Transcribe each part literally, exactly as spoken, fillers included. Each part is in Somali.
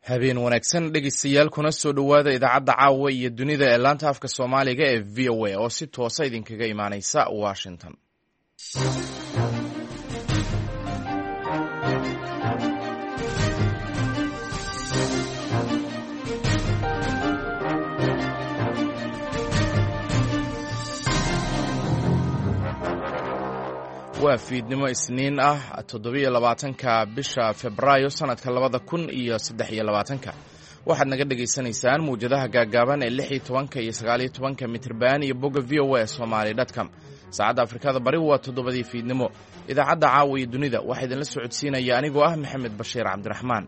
habeen wanaagsan dhegeystayaal kuna soo dhowaada idaacadda caawa iyo dunida ee laanta afka soomaaliga ee v o a oo si toosa idinkaga imaaneysa washington. waa fiidnimo isniin ah toddobiyo labaatanka bisha febraayo sanadka labada kun iyo saddex iyo labaatanka waxaad naga dhegaysanaysaan mawjadaha gaagaaban ee lix iyo tobanka iyo sagaaliyo tobanka mitirban iyo bogga v o a somali dotcom. saacadda afrikada bari waa toddobadii fiidnimo. idaacadda caawa iyo dunida waxaa idinla socodsiinaya anigoo ah maxamed bashiir cabdiraxmaan.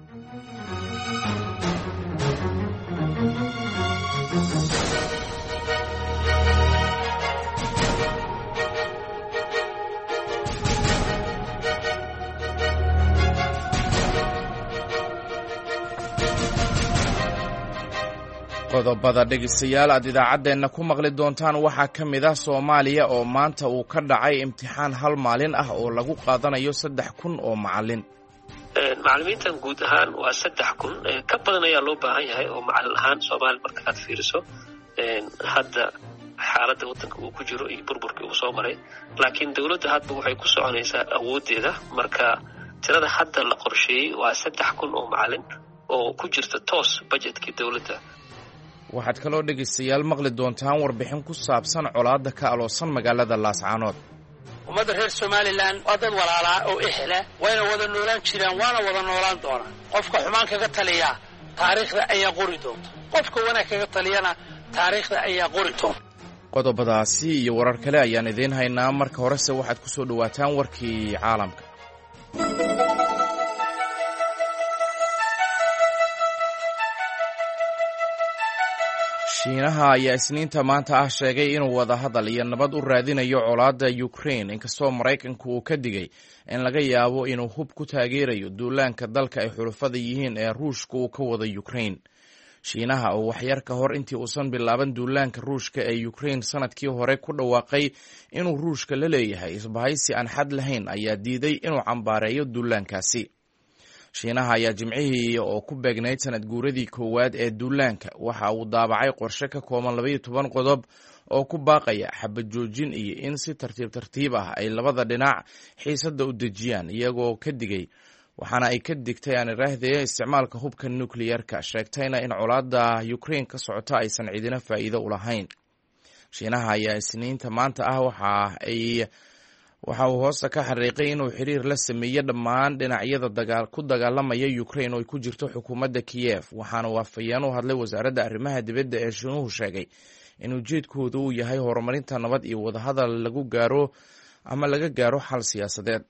qodobada dhegeystayaal aad idaacaddeenna ku maqli doontaan waxaa ka mid ah Soomaaliya oo maanta uu ka dhacay imtixaan hal maalin ah oo lagu qaadanayo saddex kun oo macallin. macallimiintan guud ahaan waa saddex kun ka badan ayaa loo baahan yahay oo macallin ahaan Soomaali marka aad fiiriso hadda xaaladda waddanka uu ku jiro iyo burburkii uu soo maray, laakiin dawladda hadda waxay ku soconaysaa awooddeeda. marka tirada hadda la qorsheeyey waa saddex kun oo macallin oo ku jirta toos budgetkii dawladda. waxaad kaloo dhegaystayaal maqli doontaan warbixin ku saabsan colaadda ka aloosan magaalada Laascaanood. ummadda reer Somaliland waa dad walaalaa oo ehla, wayna wada noolaan jiraan waana wada noolaan doonaan. qofka xumaan kaga taliya taariikhda ayaa qori doonta, qofka wanaag kaga taliyana taariikhda ayaa qori doonta. qodobadaasi iyo warar kale ayaan idiin haynaa. marka horese waxaad ku soo dhowaataan warkii caalamka. shiinaha ayaa isniinta maanta ah sheegay inuu wada hadal iyo nabad u raadinayo colaadda Ukraine, inkastoo Maraykanku uu ka digay in laga yaabo inuu hub ku taageerayo duulaanka dalka ay xulafada yihiin ee Ruushka uu ka wada Ukraine. shiinaha oo waxyar ka hor intii uusan bilaaban duulaanka Ruushka ee Ukraine sanadkii hore ku dhawaaqay inuu Ruushka la leeyahay isbahaysi aan xad lahayn ayaa diiday inuu cambaareeyo duulaankaasi. shiinaha ayaa jimcihii oo ku beegnayd sanad guuradii koowaad ee duulaanka waxa uu daabacay qorshe ka kooban labaiyo toban qodob oo ku baaqaya xabad joojin iyo in si tartiib tartiib ah ay labada dhinac xiisadda u dejiyaan, iyagoo ka digay waxaana ay ka digtay aan iraahdee isticmaalka hubka nukliyarka, sheegtayna in colaadda Ukraine ka socota aysan cidina faa'iido u lahayn. shiinaha ayaa isniinta maanta ah waxa ay waxa uu hoosta ka xariiqay inuu xiriir la sameeyo dhammaan dhinacyada dagaal ku dagaalamaya Ukraine oo ay ku jirto xukuumadda Kiev, waxaana waafayeen u hadlay wasaaradda arrimaha dibadda ee Shiinuhu sheegay in ujeedkoodu uu yahay horumarinta nabad iyo wadahadal lagu gaaro ama laga gaaro xal siyaasadeed.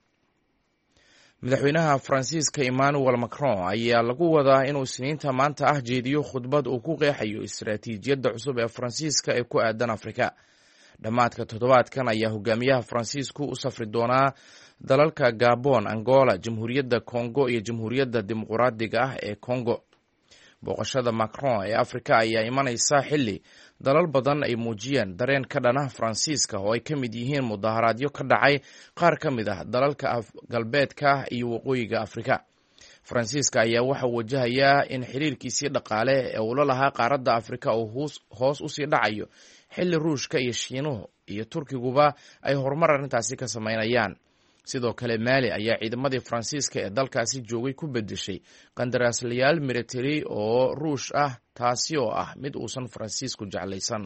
madaxweynaha Faransiiska Emmanuel Macron ayaa lagu wadaa inuu isniinta maanta ah jeediyo khudbad uu ku qeexayo istiraatiijiyadda cusub ee Faransiiska ee ku aadan Afrika. dhammaadka toddobaadkan ayaa hogaamiyaha Faransiisku u safri doonaa dalalka Gabon, Angola, Jamhuuriyadda Congo iyo Jamhuuriyadda Dimuqraadiga ah ee Congo. booqashada Macron ee Afrika ayaa imanaysa xilli dalal badan ay muujiyeen dareen ka dhana Faransiiska oo ay ka mid yihiin mudaharaadyo ka dhacay qaar ka mid ah dalalka galbeedka iyo waqooyiga Afrika. Faransiiska ayaa waxa uu wajahayaa in xiriirkiisii dhaqaale ee uu la lahaa qaaradda Afrika uu hoos u sii dhacayo xilli Ruushka iyo Shiinuhu iyo Turkiguba ay horumar arrintaasi ka samaynayaan. sidoo kale Mali ayaa ciidamadii Faransiiska ee dalkaasi joogay ku bedeshay qandaraaslayaal military oo Ruush ah, taasi oo ah mid uusan Faransiisku jeclaysan.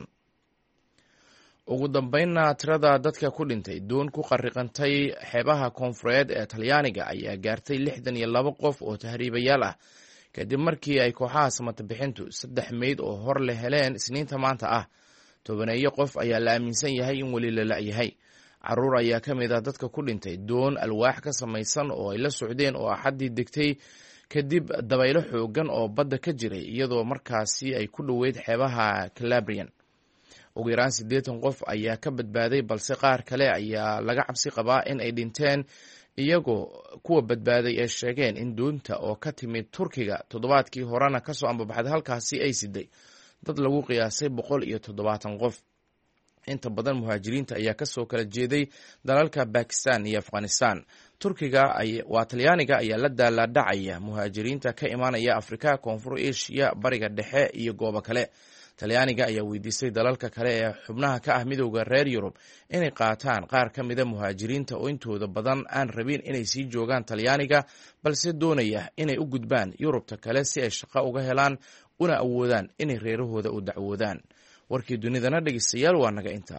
ugu dambeynna tirada dadka ku dhintay doon ku qarriqantay xeebaha koonfureed ee Talyaaniga ayaa gaartay lixdan iyo laba qof oo tahriibayaal ah kadib markii ay kooxaha samata bixintu saddex meyd oo hor la heleen isniinta maanta ah. tobaneeyo qof ayaa la aaminsan yahay in weli la la'yahay. carruur ayaa ka mid ah dadka ku dhintay doon alwaax ka samaysan oo ay la socdeen oo axaddii degtay kadib dabaylo xooggan oo badda ka jiray, iyadoo markaasi ay ku dhoweyd xeebaha Calabrian. ugu yaraan siddeetan qof ayaa ka badbaaday, balse qaar kale ayaa laga cabsi qabaa in ay dhinteen, iyagoo kuwa badbaaday ay sheegeen in doonta oo ka timid Turkiga toddobaadkii horena ka soo ambabaxday halkaasi ay siday dad lagu qiyaasay boqol iyo toddobaatan qof. inta badan muhaajiriinta ayaa ka soo kala jeeday dalalka Bakistan iyo Afghanistan. turkiga waa talyaaniga ayaa la daalaadhacaya muhaajiriinta ka imaanaya afrika, koonfur asia, bariga dhexe iyo goobo kale. talyaaniga ayaa weydiistay dalalka kale ee xubnaha ka ah midowda reer yurub inay qaataan qaar ka mida muhaajiriinta oo intooda badan aan rabin inay sii joogaan talyaaniga, balse doonaya inay u gudbaan yurubta kale si ay shaqo uga helaan una awoodaan inay reerahooda u dacwoodaan. warkii dunidana dhegeystayaal waa naga intaa.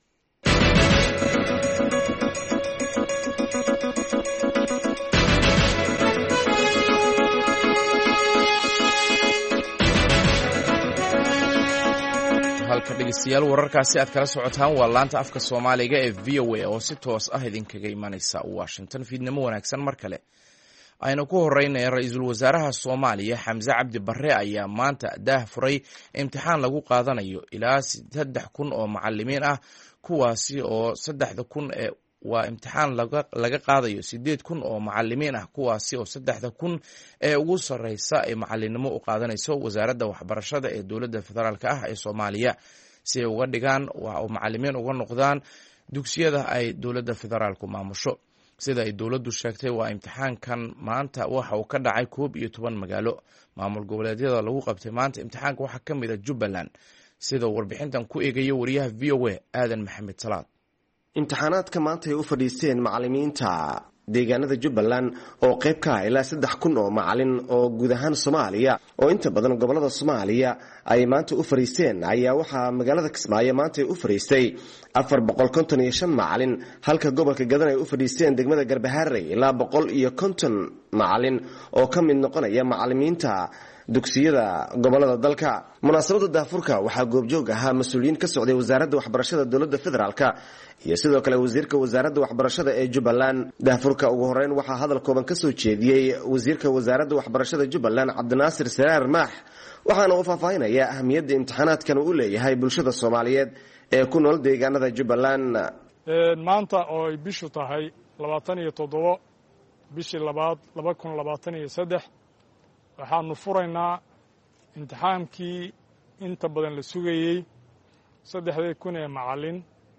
halka dhegeystayaal wararkaasi aad kala socotaan waa laanta afka Soomaaliga ee V O A oo si toos ah idinkaga imanaysa Washington. fiidnimo wanaagsan mar kale. aynu ku horeynay ra'iisul wasaaraha Soomaaliya Xamse Cabdi Barre ayaa maanta daah furay imtixaan lagu qaadanayo ilaa saddex kun oo macallimiin ah, kuwaasi oo saddexda kun ee waa imtixaan laga laga qaadayo sideed kun oo macallimiin ah, kuwaasi oo saddexda kun ee ugu sareysa ay macallinimo u qaadanayso wasaaradda waxbarashada ee dowladda federaalka ah ee Soomaaliya si ay uga dhigaan oo macallimiin uga noqdaan dugsiyada ay dowladda federaalku maamusho. sida ay dowladdu sheegtay, waa imtixaankan maanta waxa uu ka dhacay koob iyo toban magaalo. maamul goboleedyada lagu qabtay maanta imtixaanka waxaa ka mid ah Jubbaland, sida warbixintan ku eegayo wariyaha V O A Aadan Maxamed Salaad. imtixaanaadka maanta ay u fadhiisteen macallimiinta deegaanada Jubbaland oo qayb ka ah ilaa saddex kun oo macallin oo guud ahaan Soomaaliya oo inta badan gobolada Soomaaliya ay maanta u fariisteen ayaa waxaa magaalada Kismaayo maanta ay u fariistay afar boqol konton iyo shan macallin, halka gobolka Gadan ay u fadhiisteen degmada Garbaharey ilaa boqol iyo konton macallin oo ka mid noqonaya macallimiinta dugsiyada gobolada dalka. munaasabada daafurka waxaa goobjoog ahaa mas'uuliyiin ka socday wasaaradda waxbarashada dowladda federaalka iyo sidoo kale wasiirka wasaaradda waxbarashada ee Jubbaland. daafurka ugu horeyn waxaa hadal kooban ka soo jeediyey wasiirka wasaaradda waxbarashada Jubbaland Cabdinaasir Saraar Maax, waxaana uu faahfaahinaya ahamiyadda imtixaanaadkan uu leeyahay bulshada Soomaaliyeed ee ku nool deegaanada Jubbaland. maanta oo ay bishu tahay labaatan iyo toddoba bishii labaad laba kun labaatan iyo saddex waxaanu furaynaa imtixaankii inta badan la sugayey saddexdii kun ee macallin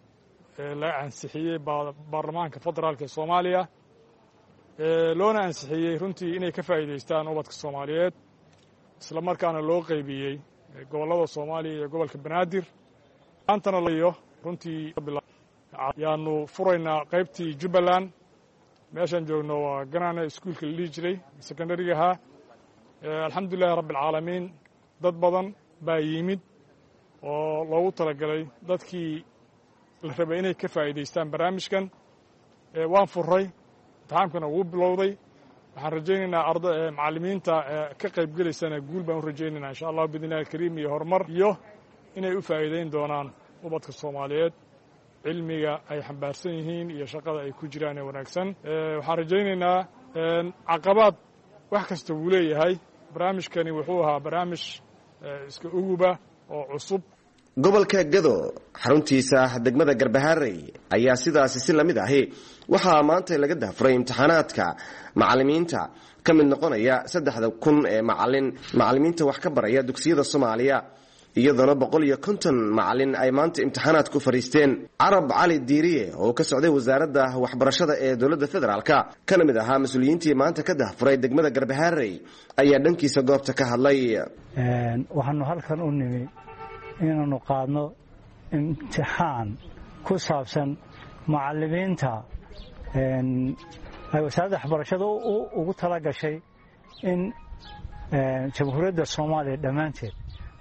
ee la ansixiyey baarlamaanka federaalka ee Soomaaliya, ee loona ansixiyey runtii inay ka faa'iidaystaan ubadka Soomaaliyeed, isla markaana loo qaybiyey gobolada Soomaaliya iyo gobolka Banaadir. maantana layo runtii yaanu furaynaa qaybtii Jubbaland. meeshan joogno waa Ganaane iskuulka la dhihi jiray secondary ahaa. alxamdulillahi rabbil caalamiin, dad badan baa yimid oo loogu talagalay dadkii la rabay inay ka faa'iidaystaan barnaamijkan. waan furay, imtixaankuna wuu bilowday. waxaan rajaynaynaa arda macallimiinta ka qayb gelaysana guul baan u rajaynaynaa insha allah biidnillahi alkariim, iyo horumar, iyo inay u faa'iidayn doonaan ubadka Soomaaliyeed cilmiga ay xambaarsan yihiin iyo shaqada ay ku jiraan ee wanaagsan. waxaan rajaynaynaa caqabaad wax kasta wuu leeyahay. barnaamijkani wuxuu ahaa barnaamij iska uguba oo cusub. gobolka Gado xaruntiisa degmada Garbaharey ayaa sidaasi si lamid ahi waxaa maanta laga daafuray imtixaanaadka macallimiinta ka mid noqonaya saddexda kun ee macallin macallimiinta wax ka baraya dugsiyada Soomaaliya, iyadoona boqol iyo konton macallin ay maanta imtixaanaad ku fariisteen. Carab Cali Diiriye oo ka socday wasaaradda waxbarashada ee dowladda federaalka kana mid ahaa mas'uuliyiintii maanta ka daafuray degmada Garbaharey ayaa dhankiisa goobta ka hadlay. waxaanu halkan u nimi inaanu qaadno imtixaan ku saabsan macallimiinta ay wasaaradda waxbarashada ugu tala gashay in jamhuuriyadda Soomaaliya dhammaanteed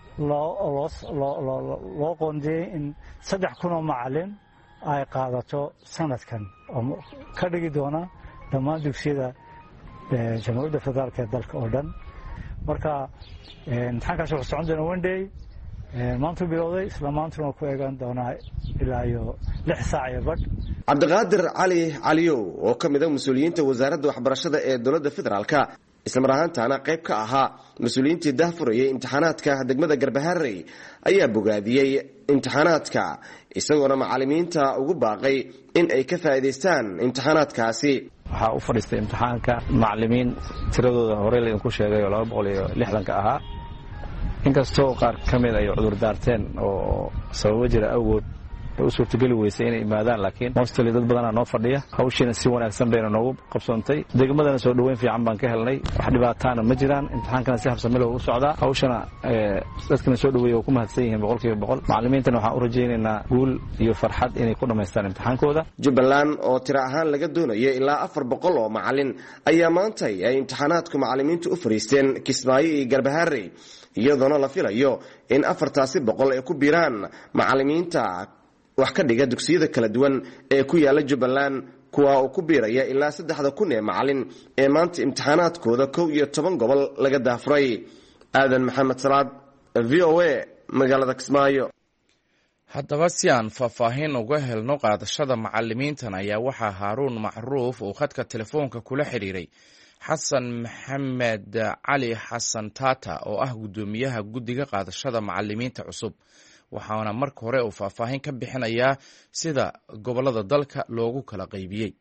loo qoondeeyey in saddex kun oo macallin ay qaadato sanadkan oo ka dhigi doona dhammaan dugsiyada jamhuuriyadda federaalka ee dalka oo dhan. marka imtixaankaas wuxuu socon doona one day, maanta bilowday, isla maantuna ku eegan doonaa ilaa iyo lix saac iyo badh. Cabdiqaadir Cali Caliyow oo ka mid ah mas'uuliyiinta wasaaradda waxbarashada ee dowladda federaalka isla mar ahaantaana qayb ka ahaa mas'uuliyiintii daahfurayay imtixaanaadka degmada Garbaharey ayaa bogaadiyey imtixaanaadka, isagoona macallimiinta ugu baaqay in ay ka faa'iidaystaan imtixaanaadkaasi. waxaa u fadhiistay imtixaanka macallimiin tiradooda hore laydinku sheegay oo laba boqol iyo lixdanka ahaa, inkastoo qaar ka mid ay cudur daarteen oo sababo jira awgood u suurtageli weysay inay imaadaan laakiin mostly dad badanaa noo fadhiya hawshiina si wanaagsan bayna noogu qabsoontay degmadana soo dhoweyn fiican baan ka helnay wax dhibaataana ma jiraan imtixaankana si habsami leh u socdaa hawshana dadkana soo dhoweeyay oo ku mahadsan yihiin boqolkiiba boqol macallimiintana waxaan u rajaynaynaa guul iyo farxad inay ku dhammaystaan imtixaankooda Jubbaland oo tiro ahaan laga doonayo ilaa afar boqol oo macallin ayaa maanta ay imtixaanaadku macallimiintu u fariisteen Kismaayo iyo Garbaharey iyadoona la filayo in afartaasi boqol ay ku biiraan macallimiinta wax ka dhiga dugsiyada kala duwan ee ku yaala Jubbaland kuwa uu ku biiraya ilaa saddexda kun ee macallin ee maanta imtixaanaadkooda kow iyo toban gobol laga daafuray aadan maxamed salaad V O A magaalada Kismaayo. haddaba si aan faahfaahin uga helno qaadashada macallimiintan ayaa waxaa Haaruun Macruuf uu khadka telefoonka kula xiriiray xasan maxamed cali xasan Tata oo ah gudoomiyaha guddiga qaadashada macallimiinta cusub waxaana marka hore uu faahfaahin ka bixinayaa sida gobolada dalka loogu kala qaybiyey.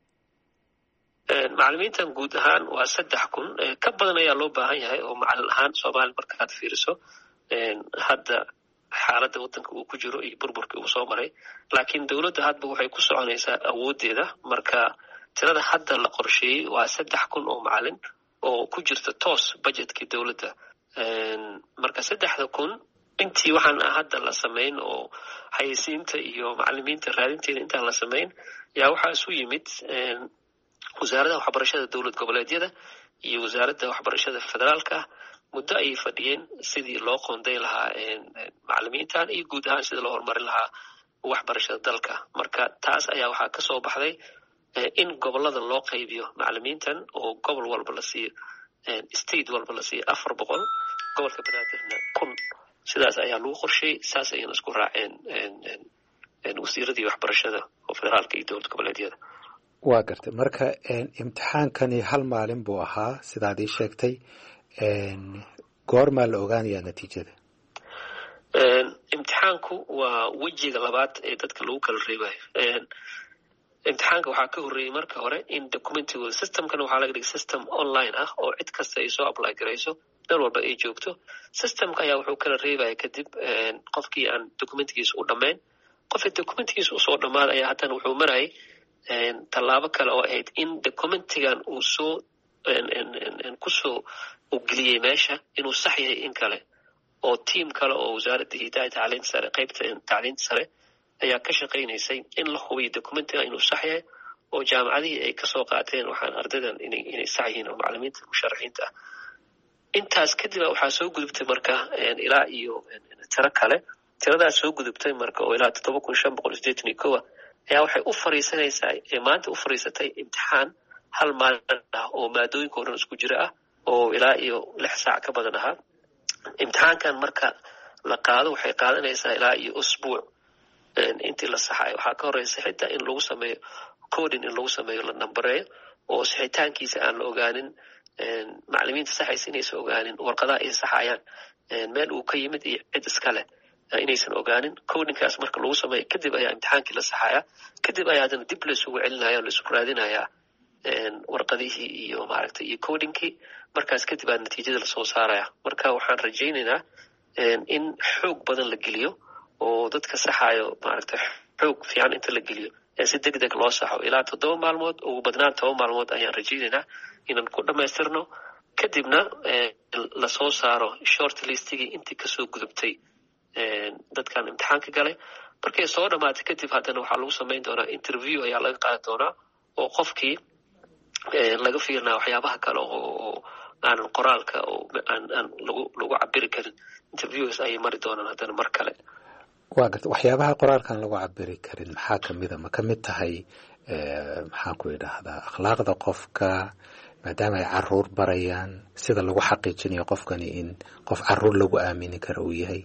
macallimiintan guud ahaan waa saddex kun ka badan ayaa loo baahan yahay oo macallin ahaan Soomaali markaad fiiriso hadda xaaladda waddanka uu ku jiro iyo burburkii uu soo maray laakiin dowladda hadba waxay ku soconaysaa awoodeeda marka tirada hadda la qorsheeyey waa saddex kun oo macallin oo ku jirta toos budgetkii dowladda marka saddexda kun intii waxaan hadda la samayn oo xayeysiinta iyo macallimiinta raadinteeda intaan la samayn yaa waxaa isu yimid wasaaradda waxbarashada dowlad goboleedyada iyo wasaaradda waxbarashada federaalka muddo ayay fadhiyeen sidii loo qoonday lahaa macallimiintan iyo guud ahaan sidii loo horumarin lahaa waxbarashada dalka marka taas ayaa waxaa ka soo baxday in gobolada loo qaybiyo macallimiintan oo gobol walba la siiyo state walba la siiyo afar boqol gobolka banaadirna kun sidaas ayaa lagu qorsheeyey saas ayayna isku raaceen wasiiradii waxbarashada oo federaalka iyo dowlad goboleedyada. waa gartay marka imtixaankani hal maalin buu ahaa sidaad ii sheegtay goormaa la ogaanayaa natiijada? imtixaanku waa wejiga labaad ee dadka lagu kala reebayo. imtixaanka waxaa ka horreeyey marka hore in documentigooda systemkana waxaa laga dhigay system online ah oo cid kasta ay soo apply garayso meel walba ay joogto systemka ayaa wuxuu kala reebaya kadib qofkii aan documentigiisa u dhammayn qofkii documentigiisa usoo dhammaada ayaa haddana wuxuu marayay tallaabo kale oo ahayd in documentigan uu soo kusoo u geliyey meesha inuu sax yahay in kale oo tiim kale oo wasaaradda hidaaya tacliinta sare qaybta tacliinta sare ayaa ka shaqaynaysay in la hubiyo documentiga inuu sax yahay oo jaamacadihii ay kasoo qaateen waxaan ardaydan inay inay sax yihiin oo macallimiinta musharaxiinta ah intaas kadib waxaa soo gudubtay marka ilaa iyo tiro kale tiradaas soo gudubtay marka oo ilaa toddoba kun shan boqol sideetan iyo kow ayaa waxay u fariisanaysaa ee maanta u fariisatay imtixaan hal maalin ah oo maadooyinka oo dhan isku jira ah oo ilaa iyo lix saac ka badan ahaa imtixaankan marka la qaado waxay qaadanaysaa ilaa iyo usbuuc intii la saxayo waxaa ka horeysa xitaa in lagu sameeyo coding in lagu sameeyo la nambareeyo oo saxitaankiisa aan la ogaanin macallimiinta saxaysa inaysan ogaanin warqadaha ay saxayaan meel uu ka yimid iyo cid iskale inaysan ogaanin codingkaas marka lagu sameeyo kadib ayaa imtixaankii la saxaya kadib ayaa haddana dib laysugu celinaya laisku raadinayaa warqadihii iyo maaragtay iyo codingkii markaas kadib aa natiijada lasoo saaraya marka waxaan rajaynaynaa in xoog badan la geliyo oo dadka saxayo maaragtay xoog fiican inta la geliyo ee si deg deg loo saxo ilaa toddoba maalmood ugu badnaan toban maalmood ayaan rajaynaynaa inaan ku dhammaystirno kadibna lasoo saaro short listigii intii kasoo gudubtay dadkan imtixaanka galay markay soo dhammaatay kadib haddana waxaa lagu samayn doonaa interview ayaa laga qaadi doonaa oo qofkii laga fiirnaa waxyaabaha kale oo aanan qoraalka oo aan aan lagu lagu cabiri karin interviews ayay mari doonaan haddana mar kale. waa garta waxyaabaha qoraalkan lagu cabiri karin maxaa kamida ma ka mid tahay maxaan ku idhaahdaa akhlaaqda qofka maadaama ay caruur barayaan sida lagu xaqiijinayo qofkani in qof caruur lagu aamini karo uu yahay?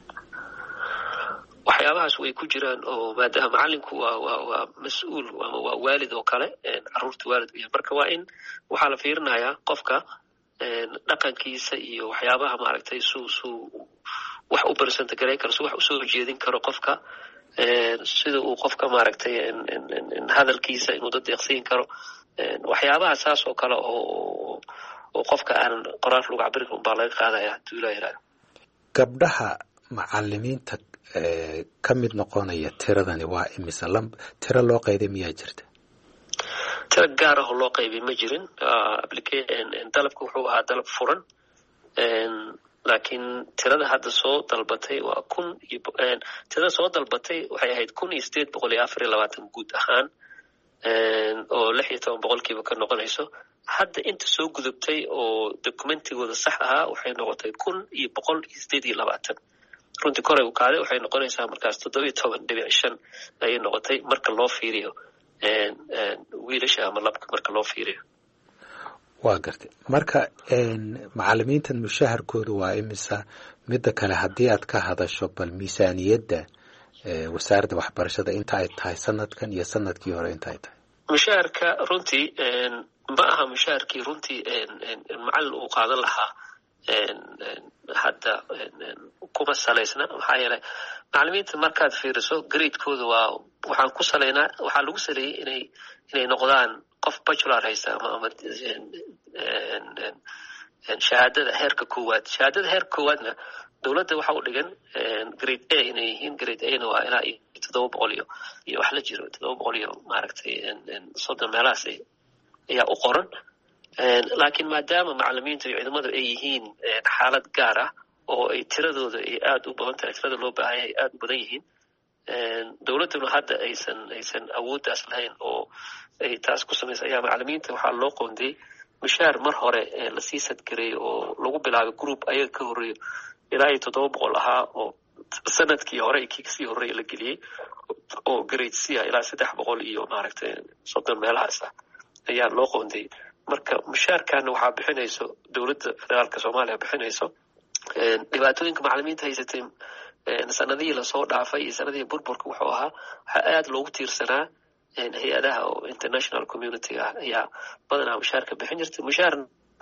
waxyaabahaas way ku jiraan oo maadaama macallinku waa waa waa mas-uul ama waa waalid oo kale caruurta waalid u yahay marka waa in waxaa la fiirinayaa qofka dhaqankiisa iyo waxyaabaha maaragtay suu suu wax u barsanta garayn karo si wax usoo jeedin karo qofka sida uu qofka maaragtay hadalkiisa inuu dad deeqsiin karo waxyaabaha saas oo kale oo oo qofka aanan qoraalka lagu cabirin unbaa laga qaadaya haduu ilaa yiraahdo. gabdhaha macallimiinta ka mid noqonaya tiradani waa imise tiro loo qayday miyaa jirta? tiro gaar ah oo loo qaybay ma jirin. dalabka wuxuu ahaa dalab furan, laakiin tirada hadda soo dalbatay waa kun iyo tirada soo dalbatay waxay ahayd kun iyo sideed boqol iyo afar iyo labaatan guud ahaan, oo lix iyo toban boqolkiiba ka noqonayso. hadda inta soo gudubtay oo documentigooda sax ahaa waxay noqotay kun iyo boqol iyo sideed iyo labaatan. runtii koray u kaaday waxay noqonaysaa markaas toddoba iyo toban dhibic shan ayay noqotay marka loo fiiriyo wiilasha ama labka marka loo fiiriyo. waa gartay. marka macalimiintan mushaharkooda waa imisa? midda kale haddii aad ka hadasho bal miisaaniyadda wasaaradda waxbarashada inta ay tahay sanadkan iyo sanadkii hore inta ay tahay. mushaharka runtii ma aha mushaharkii runtii macallin uu qaadan lahaa hadda kuma salaysna. maxaa yeelay macalimiinta markaad fiiriso gradeekooda waa waxaan ku salaynaa waxaa lagu saleeyey inay inay noqdaan qof bachelor haysta ama ama shahaadada heerka koowaad. shahaadada heerka koowaadna dowladda waxa u dhigan grade a inay yihiin. grade ana waa ilaa iyo toddoba boqol iyo iyo wax la jiro toddoba boqol iyo maaragtay soddon meelahaas ayaa u qoran. laakiin maadaama macalimiinta iyo ciidamadu ay yihiin xaalad gaar ah oo ay tiradooda ay aada u badan tahay, tirada loo baahanya ay aada u badan yihiin, dowladduna hadda aysan aysan awooddaas lahayn oo ay taas ku samaysa, ayaa macalimiinta waxaa loo qoondiyey mushaar mar hore lasii sadgareeyo oo lagu bilaabay group ayaga ka horreeyo ilaa iyo toddoba boqol ahaa oo sanadkii hore kii kasii horreeya la geliyey oo grade c ah ilaa saddex boqol iyo maaragtay soddon meelahaas ah ayaa loo qoondiyey. marka mushaarkaana waxaa bixinayso dowladda federaalka soomaaliya bixinayso. dhibaatooyinka macalimiinta haysatay sanadihii lasoo dhaafay iyo sanadihii burburka wuxuu ahaa waxaa aada loogu tiirsanaa hay-adaha oo international community ah ayaa badanaa mushaarka bixin jirtay. mushaarna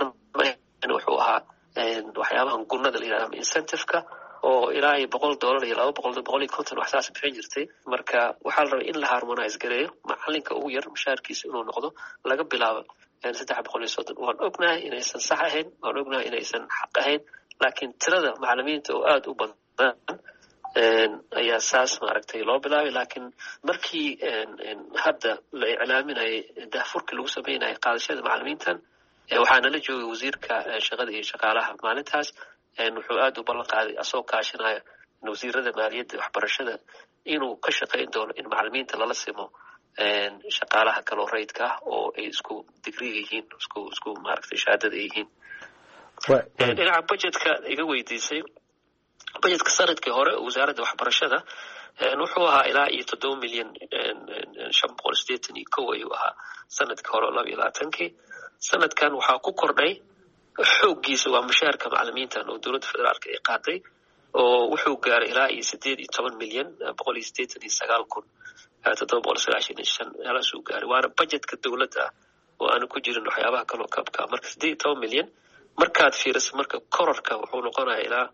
wuxuu ahaa waxyaabahan gunnada la yidhahda ama incentive-ka oo ilaa iyo boqol dollar iyo laba boqol boqol iyo konton wax saas bixin jirtay. marka waxaa la rabay in la harmonise gareeyo macalinka ugu yar mushaarkiisa inuu noqdo laga bilaabo saddex boqol iyo soddon. waan ognahay inaysan sax ahayn, waan ognahay inaysan xaq ahayn, laakiin tirada macalimiinta oo aada u badan ayaa saas maaragtay loo bilaabay. laakiin markii hadda la iclaaminayay daahfurkii lagu sameynayay qaadashada macalimiintan, waxaa nala joogay wasiirka shaqada iyo shaqaalaha maalintaas. wuxuu aada u ballan qaaday asagoo kaashanaya wasiirada maaliyadda waxbarashada inuu ka shaqayn doono in macalimiinta lala simo shaqaalaha kaloo rayidka ah oo ay isku digriga yihiin, isku isku maaragtay shahaadada ay yihiin. dhinaca budgetka iga weydiisay, budgetka sanadkii hore wasaaradda waxbarashada wuxuu ahaa ilaa iyo toddoba milyan shan boqol sideetan iyo kow ayuu ahaa sanadkii hore laba iyo labaatankii. sanadkan waxaa ku kordhay xooggiisa waa mushaarka macalimiintan oo dowladda federaalka ay qaaday oo wuxuu gaaray ilaa iyo sideed iyo toban milyan boqol iyo sideetan iyo sagaal kun toddoba boqol sagaashan iyo shan meelahaasuu gaaray. waana budgetka dowladda ah oo aanu ku jirin waxyaabaha kaloo kabka. marka sideed iyo toban milyan markaad fiiriso marka kororka wuxuu noqonaya ilaa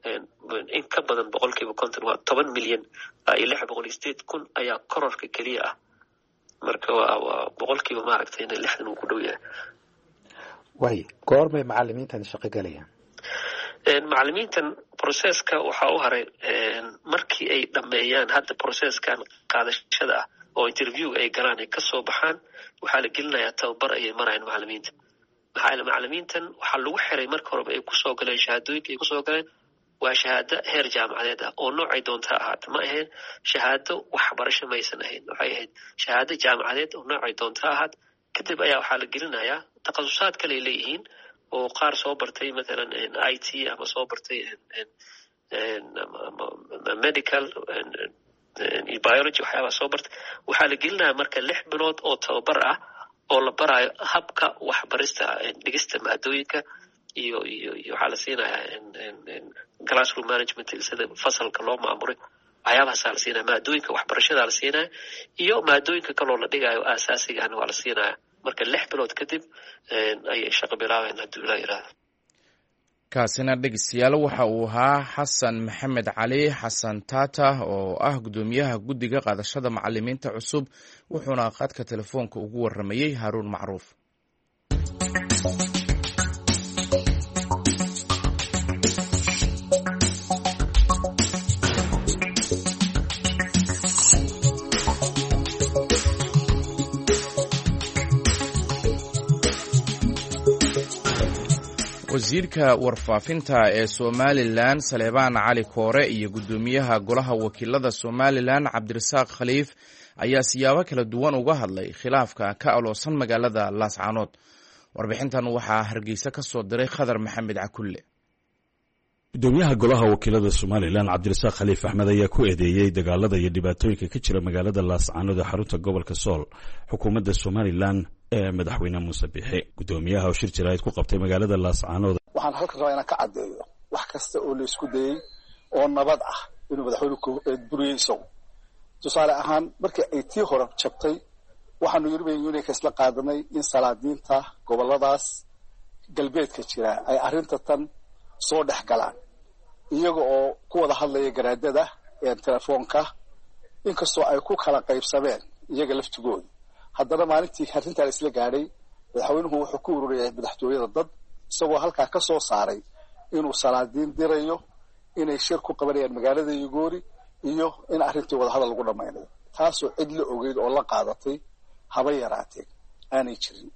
in ka badan boqolkiiba konton, waa toban milyan iyo lix boqol iyo sideed kun ayaa kororka keliya ah. marka waa waa boqolkiiba maaragtay in lixdan uu ku dhow yahay. way goormay macalimiintan shaqo galayaan? macalimiintan processka waxaa u haray markii ay dhameeyaan hadda processkan qaadashada ah oo interview ay galaan ay kasoo baxaan, waxaa la gelinayaa tababar ayay marayaan macalimiinta. maxaa yeele macalimiintan waxaa lagu xiray marka horeba ay kusoo galeen shahaadooyinka ay kusoo galeen waa shahaado heer jaamacadeed ah oo noocay doonta ahaata. ma ahayn shahaado waxbarasho maysan ahayn, waxay ahayd shahaado jaamacadeed oo noocay doonta ahaat. kadib ayaa waxaa la gelinayaa takhasusaad kale ay leeyihiin oo qaar soo bartay mathalan i t ama soo bartay medical iyo biology waxyaabaa soo bartay. waxaa la gelinayaa marka lix bilood oo tababar ah oo la baraayo habka waxbarista dhigista maadooyinka iyo iyo iyo waxaa la siinayaa classroom management sida fasalka loo maamuray waxyaabahaasaa la siinaya. maadooyinka waxbarashadaa la siinaya iyo maadooyinka kaloo la dhigayo aasaasigaana waa la siinaya. marka lix bilood kadib ayay shaqo bilaabayn hadduu ilaa yidhaahdo. kaasina dhegeystayaal waxa uu ahaa xasan maxamed cali xasan tata oo ah guddoomiyaha guddiga qaadashada macalimiinta cusub, wuxuuna khadka telefoonka ugu waramayey haaruun macruuf. wasiirka warfaafinta ee somalilan saleebaan cali koore iyo guddoomiyaha golaha wakiilada somalilan cabdirasaaq khaliif ayaa siyaabo kala duwan uga hadlay khilaafka ka aloosan magaalada laascaanood. warbixintan waxaa hargeysa ka soo diray khadar maxamed cakulle. gudoomiyaha golaha wakiilada somalilan cabdirasaaq khaliif axmed ayaa ku eedeeyey dagaalada iyo dhibaatooyinka ka jira magaalada laascaanood ee xarunta gobolka sool xukuumadda somalilan ee madaxweyne muuse biixi. gudoomiyaha oo shir jaraa'id ku qabtay magaalada laascaanood waxaan halkan rabaa inaan ka caddeeyo wax kasta oo la isku dayey oo nabad ah inuu madaxweynuhu buriyey isagu. tusaale ahaan markii ay tii hore jabtay waxaanu European Union ka isla qaadanay in salaadiinta goboladaas galbeedka jira ay arrinta tan soo dhex galaan iyaga oo ku wada hadlaya garaadada ee telefoonka inkastoo ay ku kala qaybsameen iyaga laftigooda. haddana maalintii arrintaa la isla gaadhay madaxweynuhu wuxuu ku ururiyay madaxtooyada dad isagoo halkaa ka soo saaray inuu salaadiin dirayo inay shir ku qabanayaan magaalada Yugoori iyo in arrintii wada hadal lagu dhammaynayo, taasoo cid la ogeyd oo la qaadatay haba yaraatee aanay jirin.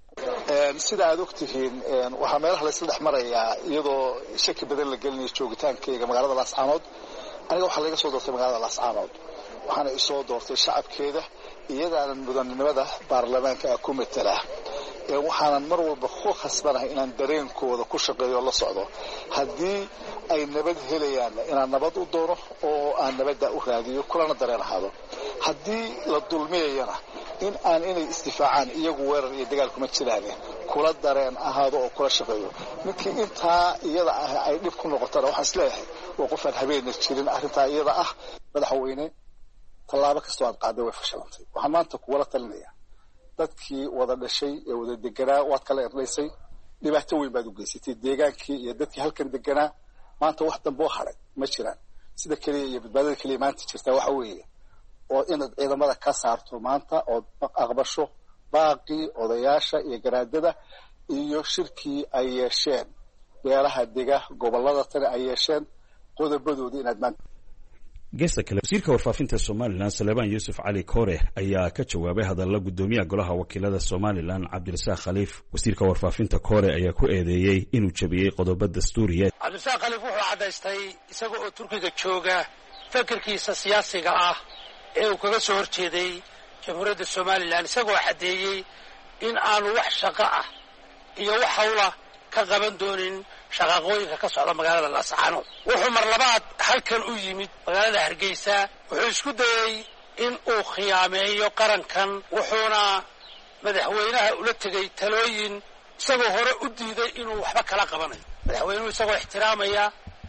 sida aad ogtihiin waxaa meelaha la isla dhex marayaa iyadoo shaki badan la gelinayo joogitaankayga magaalada laascaanood. aniga waxaa laga soo doortay magaalada laascaanood, waxaana isoo doortay shacabkeeda iyadaanan mudanimada baarlamaanka ku matala. waxaanan mar walba ku khasbanahay inaan dareenkooda ku shaqeeyo la socdo. haddii ay nabad helayaan inaan nabad u doono oo aan nabadda u raadiyo kulana dareen ahaado. haddii la dulmiyayana in aan inay istifaacaan iyagu weerar iyo dagaal kuma jiraan kula dareen ahaado oo kula shaqeeyo. ninkii intaa iyada ah ay dhib ku noqotana waxaan isleeyahay waa qofaan habeenna jirin arrintaa iyada ah. madaxweyne tallaabo kastoo aad qaaday way fashilantay. waxaan maanta kuwala talinayaa dadkii wada dhashay ee wada deganaa waad kala erdhaysay, dhibaato weyn baad u geysatay deegaankii iyo dadkii halkan deganaa. maanta wax dambe oo haray ma jiraan. sida keliya iyo badbaadada keliya maanta jirtaa waxa weeye oo inaad ciidamada ka saarto maanta ood aqbasho baaqii odayaasha iyo garaadada iyo shirkii ay yeesheen beelaha dega gobolada tani ay yeesheen qodobadoodii inaad maanta. geesta kale wasiirka warfaafinta somalilan saleebaan yuusuf cali koore ayaa ka jawaabay hadalla gudoomiyaha golaha wakiilada somalilan cabdirasaaq khaliif. wasiirka warfaafinta koore ayaa ku eedeeyey inuu jabiyey qodobo dastuuriyeed. cabdirasaaq khaliif wuxuu caddaystay isaga oo turkiga jooga fikirkiisa siyaasiga ah ee uu kaga soo horjeeday jamhuuriyadda somalilan, isagoo caddeeyey in aanu wax shaqo ah iyo wax hawla ka qaban doonin shaqaqooyinka ka socda magaalada laascaanood. wuxuu mar labaad halkan u yimid magaalada hargeysa, wuxuu isku dayey in uu khiyaameeyo qarankan, wuxuuna madaxweynaha ula tegey talooyin isagoo hore u diiday inuu waxba kala qabanayo. madaxweynuhu isagoo ixtiraamaya,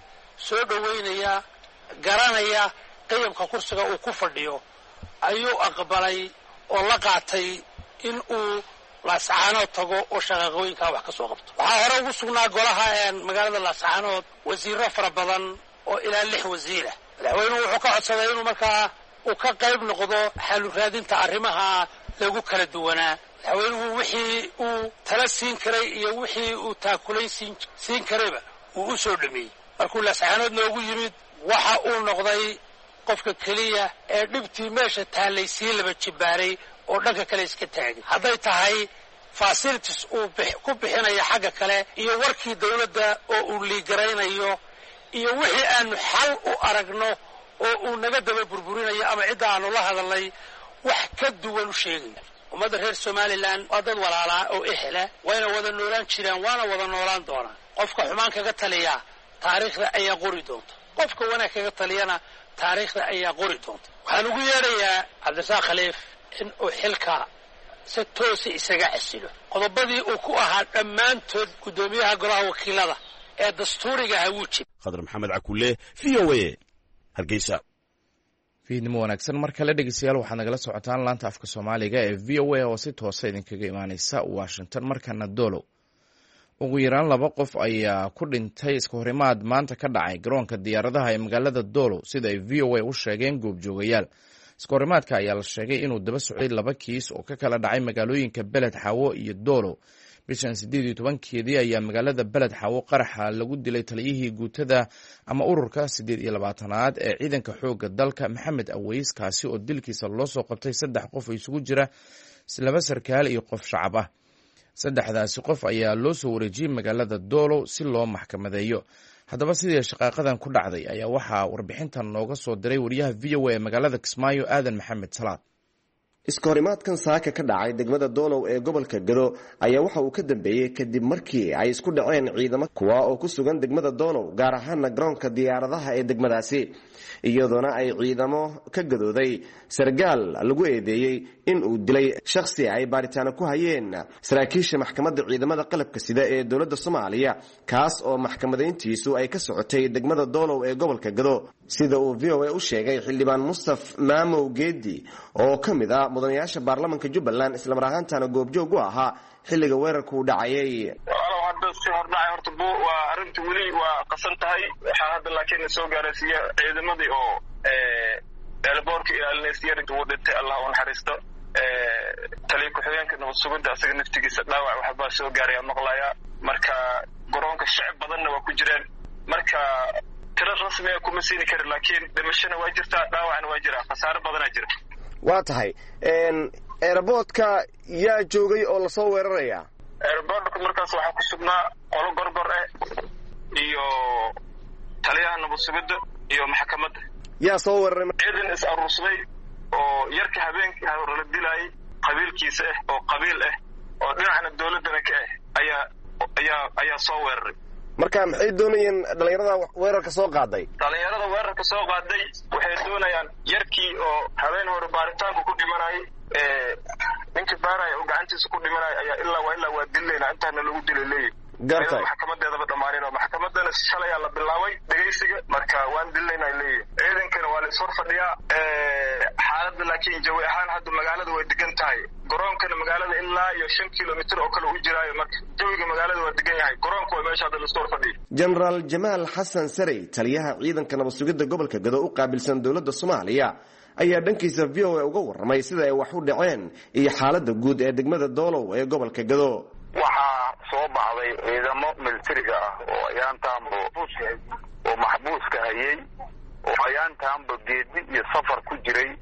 soo dhoweynaya, garanaya qiyamka kursiga uu ku fadhiyo ayuu aqbalay oo la qaatay in uu laascaanood tago oo shaqaqooyinkaa wax ka soo qabto. waxaa hore ugu sugnaa golaha magaalada laascaanood wasiiro fara badan oo ilaa lix wasiira. madaxweynuhu wuxuu ka codsaday inuu markaa uu ka qayb noqdo xalu raadinta arrimaha lagu kala duwanaa. madaxweynuhu wixii uu tala siin karay iyo wixii uu taakulayn siin siin karayba uu u soo dhameeyey. markuu laascaanood noogu yimid waxa uu noqday qofka keliya ee dhibtii meesha taallay sii laba jibaaray oo dhanka kale iska taagay. hadday tahay facilities uu ku bixinayo xagga kale iyo warkii dawladda oo uu liigaraynayo iyo wixii aanu xal u aragno oo uu naga daba burburinayo ama cidda aanu la hadalnay wax ka duwan u sheegaya. ummadda reer somalilan waa dad walaalaa oo ehela, wayna wada noolaan jiraan waana wada noolaan doonaan. qofka xumaan kaga taliya taariikhda ayaa qori doonta, qofka wanaag kaga taliyana taariikhda ayaa qori doonta. waxaan ugu yeedhayaa cabdirasaaq khaliif in uu xilka si toosi isaga casilo. qodobadii uu ku ahaa dhammaantood guddoomiyaha golaha wakiilada ee dastuuriga ahaa wuu jib. khadar maxamed cakulle, v o a, hargeysa. fiidnimo wanaagsan mar kale dhegeystayaal, waxaad nagala socotaan laanta afka soomaaliga ee v o a oo si toosa idinkaga imaaneysa washington. markana doolow, ugu yaraan laba qof ayaa ku dhintay iska horimaad maanta ka dhacay garoonka diyaaradaha ee magaalada doolow, sida ay v o a u sheegeen goobjoogayaal. iska horimaadka ayaa la sheegay inuu daba socday laba kiis oo ka kala dhacay magaalooyinka beled xaawo iyo doolow. bishan sideed iyo tobankeedii ayaa magaalada beled xaawo qaraxa lagu dilay taliyihii guutada ama ururka siddeed iyo labaatanaad ee ciidanka xoogga dalka maxamed aweys, kaasi oo dilkiisa loo soo qabtay saddex qof oo isugu jira laba sarkaal iyo qof shacab ah. saddexdaasi qof ayaa loo soo wareejiyey magaalada doolow si loo maxkamadeeyo. haddaba sidii shaqaaqadan ku dhacday ayaa waxaa warbixintan nooga soo diray wariyaha v o a ee magaalada Kismaayo Aadan Maxamed Salaad. iskahorimaadkan saaka ka dhacay degmada doolow ee gobolka Gado ayaa waxa uu ka dambeeyey kadib markii ay isku dhaceen ciidamo kuwa oo ku sugan degmada doolow gaar ahaan garoonka diyaaradaha ee degmadaasi, iyadoona ay ciidamo ka gadooday sargaal lagu eedeeyey in uu dilay shakhsi ay baaritaano ku hayeen saraakiisha maxkamadda ciidamada qalabka sida ee dowladda Soomaaliya, kaas oo maxkamadeyntiisu ay ka socotay degmada doolow ee gobolka Gado, sida uu v o a u sheegay xildhibaan Mustaf Maamow Geedi oo ka mid ah mudanayaasha baarlamaanka Jubbaland isla mar ahaantaana goobjoog u ahaa xilliga weerarku u dhacayay. walaalow hadda si hordhacay horta bu waa arrinta weli waa qasan tahay. waxaa hadda laakiin soo gaaraysiiya ciidamadii oo eelboorka ilaalinaysa yarinta uu dhintay, allah u naxariisto. taliya ku-xigeenka nabad sugidda asaga naftigiisa dhaawac waxbaa soo gaaraya maqlaya. marka garoonka shacab badanna waa ku jireen, marka tiro rasmi ah kuma siini karin, laakiin dhimashana waa jirtaa, dhaawacna waa jiraa, khasaare badanaa jira. waa tahay airportka yaa joogay oo lasoo weeraraya? airportka markaas waxaa ku sugnaa qolo gorgor ah iyo taliyaha nabad sugidda iyo maxkamadda. yaa soo weeraray? ciidan is aruursaday oo yarka habeenkii hore la dilayay qabiilkiisa ah oo qabiil ah oo dhinacna dowladdana ka ah ayaa ayaa ayaa soo weeraray. marka maxay doonayeen dhalinyarada weerarka soo qaaday? dhalinyarada weerarka soo qaaday waxay doonayaan yarkii oo habeen hore baaritaanku ku dhimanayay, ninkii baaraya oo gacantiisa ku dhimanaya ayaa ilaa waa ilaa waa dilayna intaana lagu dilay leeyahay. gartay maxkamadeedaba dhamaanin oo maxkamadana shalay la bilaabay dhageysiga, marka waan dilayna leeyahay. ciidankana waa la is hor fadhiyaa. xaaladda laakiin jawi ahaan hadda magaalada way degan tahay, garoonkana magaalada ilaa iyo shan kilomitir oo kale u jiraayo, marka jawiga magaalada waa degan yahay. garoonka waa meesha hadda la is hor fadhiyo. General Jamaal Xasan Sarey, taliyaha ciidanka nabad sugidda gobolka Gado u qaabilsan dowladda Soomaaliya, ayaa dhankiisa v o a uga warramay sida ay wax u dhaceen iyo xaaladda guud ee degmada doolow ee gobolka Gado. waxaa soo baxday ciidamo militariga ah oo ayaantaanba oo maxbuuska hayay oo ayaantaanba geedi iyo safar ku jiray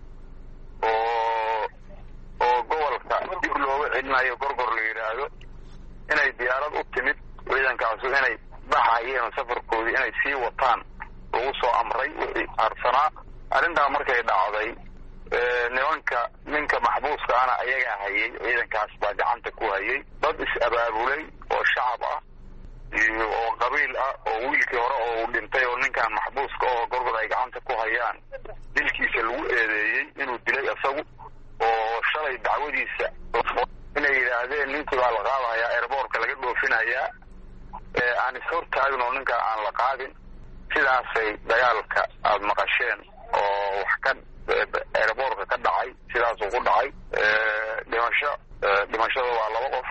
oo oo gobolka dib looga celinayo gorgor la yidhaahdo, inay diyaarad u timid ciidankaasu inay baxayeen safarkoodii inay sii wataan lagu soo amray wixii harsanaa. arrintaa markay dhacday nimanka ninka maxbuuska ana ayagaa hayay, ciidankaas baa gacanta ku hayay. dad is-abaabulay oo shacab ah iyo oo qabiil ah oo wiilkii hore oo uu dhintay oo ninkan maxbuuska oo gorgor ay gacanta ku hayaan dilkiisa lagu eedeeyey inuu dilay isagu, oo shalay dacwadiisa inay yidhaahdeen ninkii baa la qaadahayaa airboortka laga dhoofinayaa, aan is-hortaagin oo ninkaa aan la qaadin. sidaasay dagaalka aada maqasheen oo wax ka airboortka ka dhacay sidaasuu ku dhacay. dhimasho dhimashada waa laba qof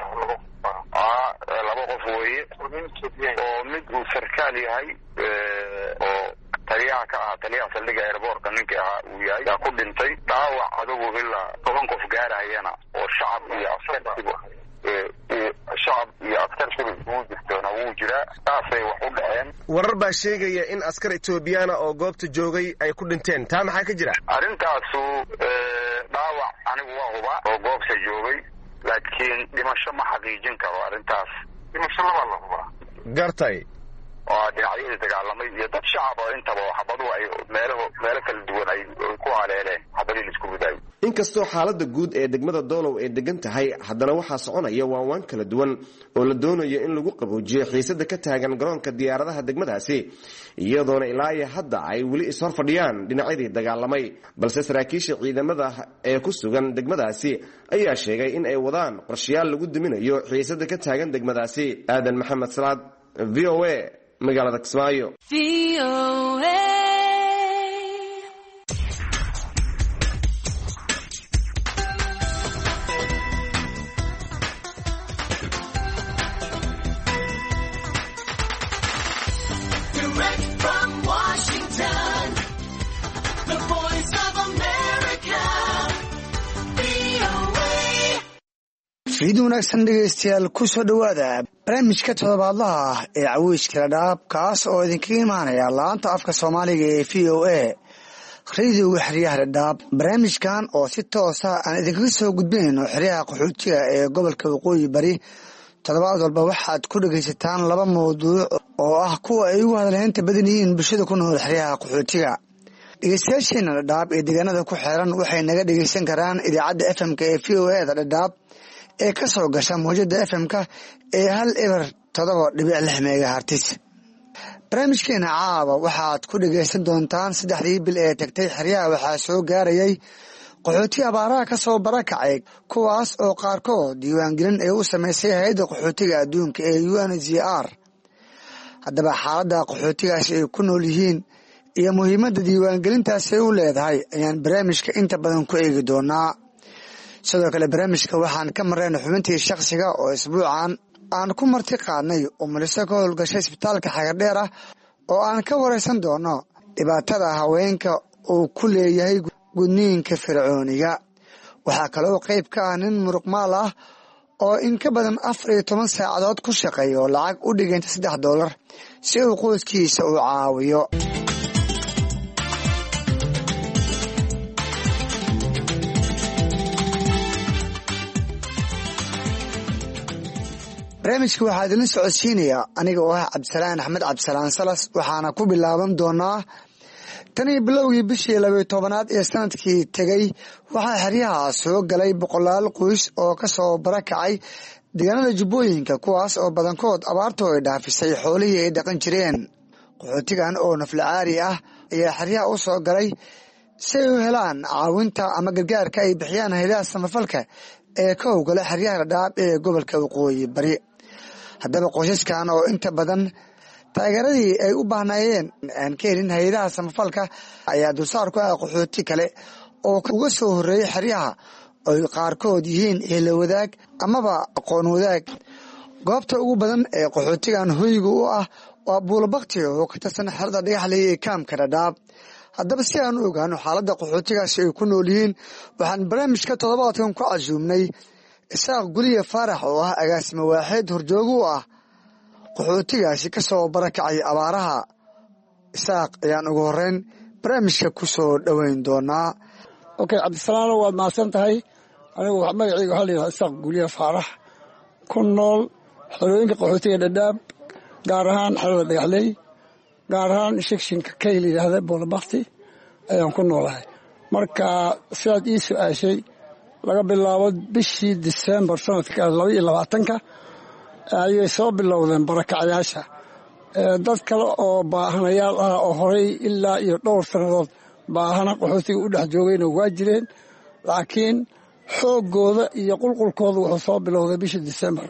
laba qof weeye oo mid uu sarkaal yahay oo taliyaha ka ahaa taliyaha saldhigga airboortka ninkii ahaa uu yahay yaa ku dhintay. dhaawac adugu ilaa toban qof gaarayana oo shacab iyo askartiba shacab iyo askartiba isugu jirtoona wuu jiraa. saasay wax u dhaceen. warar baa sheegaya in askar Ethiopiana oo goobta joogay ay ku dhinteen, taa maxaa ka jira? arrintaasu dhaawac anigu waa huba oo goobta joogay, laakiin dhimasho ma xaqiijin karo arrintaas. dhimasho laba la hubaa. gartay oo dhinacyadii dagaalamay iyo dad shacab oo intaba xabadu ay meelo meelo kala duwan ay ku haleeleen xabadii la isku riday. inkastoo xaaladda guud ee degmada doolow ay degan tahay, haddana waxaa soconaya waanwaan kala duwan oo la doonayo in lagu qaboojiyo xiisada ka taagan garoonka diyaaradaha degmadaasi, iyadoona ilaa iyo hadda ay weli ishor fadhiyaan dhinacyadii dagaalamay. balse saraakiisha ciidamada ee ku sugan degmadaasi ayaa sheegay in ay wadaan qorshayaal lagu duminayo xiisada ka taagan degmadaasi. Aadan Maxamed Salaad, v o a, magaalada Kismaayo. fiid wanaagsan dhegaystayaal, ku soo dhowaada barnaamijka toddobaadlaha ah ee caweyska dhadhaab, kaas oo idinkaga imaanaya laanta afka soomaaliga ee v o a radiyoga xeryaha dhadhaab. barnaamijkan oo si toosa aan idinkaga soo gudbinayno xeryaha qaxootiga ee gobolka waqooyi bari toddobaad walba waxaad ku dhegaysataan laba mawduuc oo ah kuwa ay ugu hadalhaynta badan yihiin bulshada ku nool xeryaha qaxootiga. dhegeystayaasheena dhadhaab ee deegaanada ku xeeran waxay naga dhegaysan karaan idaacadda f m-ka ee v o e da dhadhaab ee ka soo gasha mawjada f m-ka ee hal eber todoba dhibic lix megahartis. barnaamijkeena caawa waxaad ku dhegaysan doontaan saddexdii bil ee tagtay xeryaha waxaa soo gaarayay qaxooti abaaraha ka soo barakacay kuwaas oo qaarkood diiwaangelin ay u samaysay hay-adda qaxootiga adduunka ee u n h r. haddaba xaaladda qaxootigaasi ay ku nool yihiin iyo muhiimadda diiwaangelintaasi ay u leedahay ayaan barnaamijka inta badan ku eegi doonaa. sidoo kale barnaamijka waxaan ka marrayna xubintii shakhsiga oo isbuucan aan ku marti qaadnay umuliso ka howlgashay isbitaalka xagardheer ah oo aan ka waraysan doono dhibaatada haweenka uu ku leeyahay gudniinka fircooniga. waxaa kaloo qayb ka ah nin muruqmaal ah oo in ka badan afar iyo toban saacadood ku shaqeeya oo lacag u dhiganta saddex doolar si uu qoyskiisa u caawiyo. barnaamijka waxaa idinla socodsiinayaa aniga oo ah cabdisalaan axmed cabdisalaan salas. waxaana ku bilaaban doonaa tanii bilowgii bishii labayo tobanaad ee sanadkii tegey waxaa xeryaha soo galay boqolaal qoys oo ka soo barakacay deegaanada jubbooyinka kuwaas oo badankood abaartu ay dhaafisay xoolihii ay dhaqan jireen. qaxootigan oo naflacaari ah ayaa xeryaha u soo galay si ay u helaan caawinta ama gargaarka ay bixiyaan hayadaha samafalka ee ka howgala xeryaha dhadhaab ee gobolka waqooyi bari. haddaba qoysaskan oo inta badan taageeradii ay u baahnaayeen aan ka helin hay-adaha samafalka ayaa dulsaar ku ah qaxooti kale oo uga soo horreeyay xeryaha oy qaarkood yihiin eela wadaag amaba aqoon wadaag. goobta ugu badan ee qaxootigan hoyga u ah waa buulabakti oo ka tirsan xerada dhagaxley ee kaamka dhadhaab. haddaba si aan u ogaano xaaladda qaxootigaasi ay ku nool yihiin waxaan barnaamijka toddobaadkan ku casuumnay isaaq guliye faarax oo ah agaasimo waaxeed horjoogo u ah qaxootigaasi ka soo barakacay abaaraha. isaaq ayaan ugu horeyn barnaamijka ku soo dhoweyn doonaa. okay cabdisalaano waad mahadsan tahay. anigu magacayga waxaa layidhaha isaaq guliye faarax ku nool xerooyinka qaxootiga dhadhaab gaar ahaan xerada dhagaxley gaar ahaan shikshinka kay layidhaahda boolabakti ayaan ku noolahay. marka sidaad ii su-aashay laga bilaabo bishii disembar sanadka laba iyo labaatanka ayay soo bilowdeen barakacayaasha. dad kale oo baahanayaal ah oo horey ilaa iyo dhowr sannadood baahana qaxootiga u dhex joogayna waa jireen, laakiin xooggooda iyo qulqulkooda wuxuu soo bilowday bishii disembar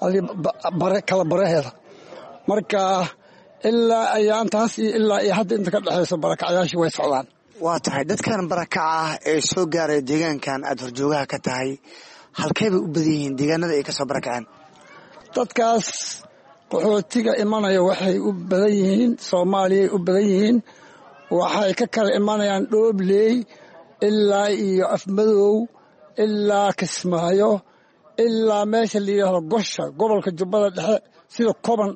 kala baraheeda. marka ilaa ayaantaas iyo ilaa iyo hadda inta ka dhexayso barakacayaashii way socdaan. waa tahay dadkan barakaca ah ee soo gaaraya deegaankan aada horjoogaha ka tahay halkey bay u badan yihiin deegaanada ay ka soo barakaceen? dadkaas qaxootiga imanaya waxay u badan yihiin soomaaliyay u badan yihiin. waxay ka kala imanayaan dhoobley ilaa iyo afmadow ilaa kismaayo ilaa meesha la yidhaahdo gosha gobolka jubbada dhexe sida koban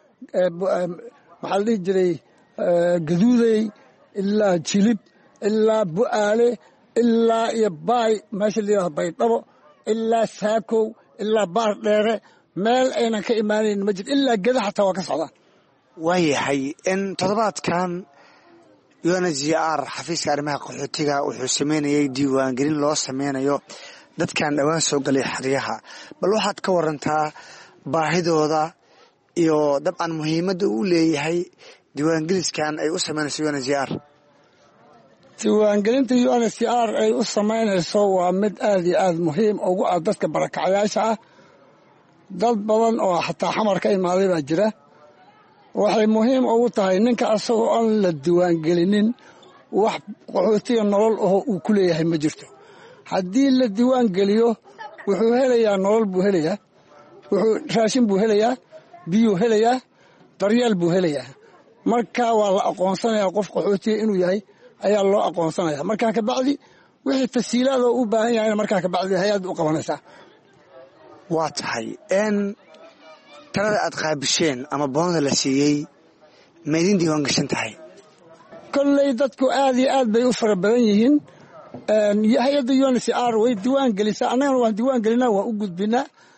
maxaa la dhihi jiray gaduudey ilaa jilib ilaa bu'aale ilaa iyo baay meesha la yidhahdo baydhabo ilaa saakow ilaa baar dheere meel aynan ka imaanayn ma jirto ilaa geda xataa waa ka socdaan. waayahay in toddobaadkan u n h r xafiiska arrimaha qaxootiga wuxuu sameynayay diiwaangelin loo sameynayo dadkan dhowaan soo galay xeryaha. bal waxaad ka warantaa baahidooda iyo dabcan muhiimadda uu leeyahay diiwaangeliskan ay u sameynayso u n h r. diiwaangelinta u n h r ay u samaynayso waa mid aad iyo aad muhiim ugu ah dadka barakacayaasha ah. dad badan oo xataa xamar ka imaaday baa jira. waxay muhiim ugu tahay ninka asagoo aan la diiwaangelinin wax qaxootiga nolol oo uu ku leeyahay ma jirto. haddii la diiwaangeliyo wuxuu helayaa nolol buu helayaa, wuxuu raashin buu helayaa, biyuu helayaa, daryeel buu helayaa. marka waa la aqoonsanayaa qof qaxootiga inuu yahay ayaa loo aqoonsanaya. markaa kabacdi wixii tasiilaadoo u baahan yahayna markaa kabacdi hay-adda u qabanaysaa. waa tahay n talada aad qaabisheen ama boonda la siiyey ma idin diiwaan gashan tahay? kolley dadku aad iyo aad bay u fara badan yihiin. hay-adda u n h r way diiwaan gelisaa, annagana waan diiwaan gelinaa, waan u gudbinaa.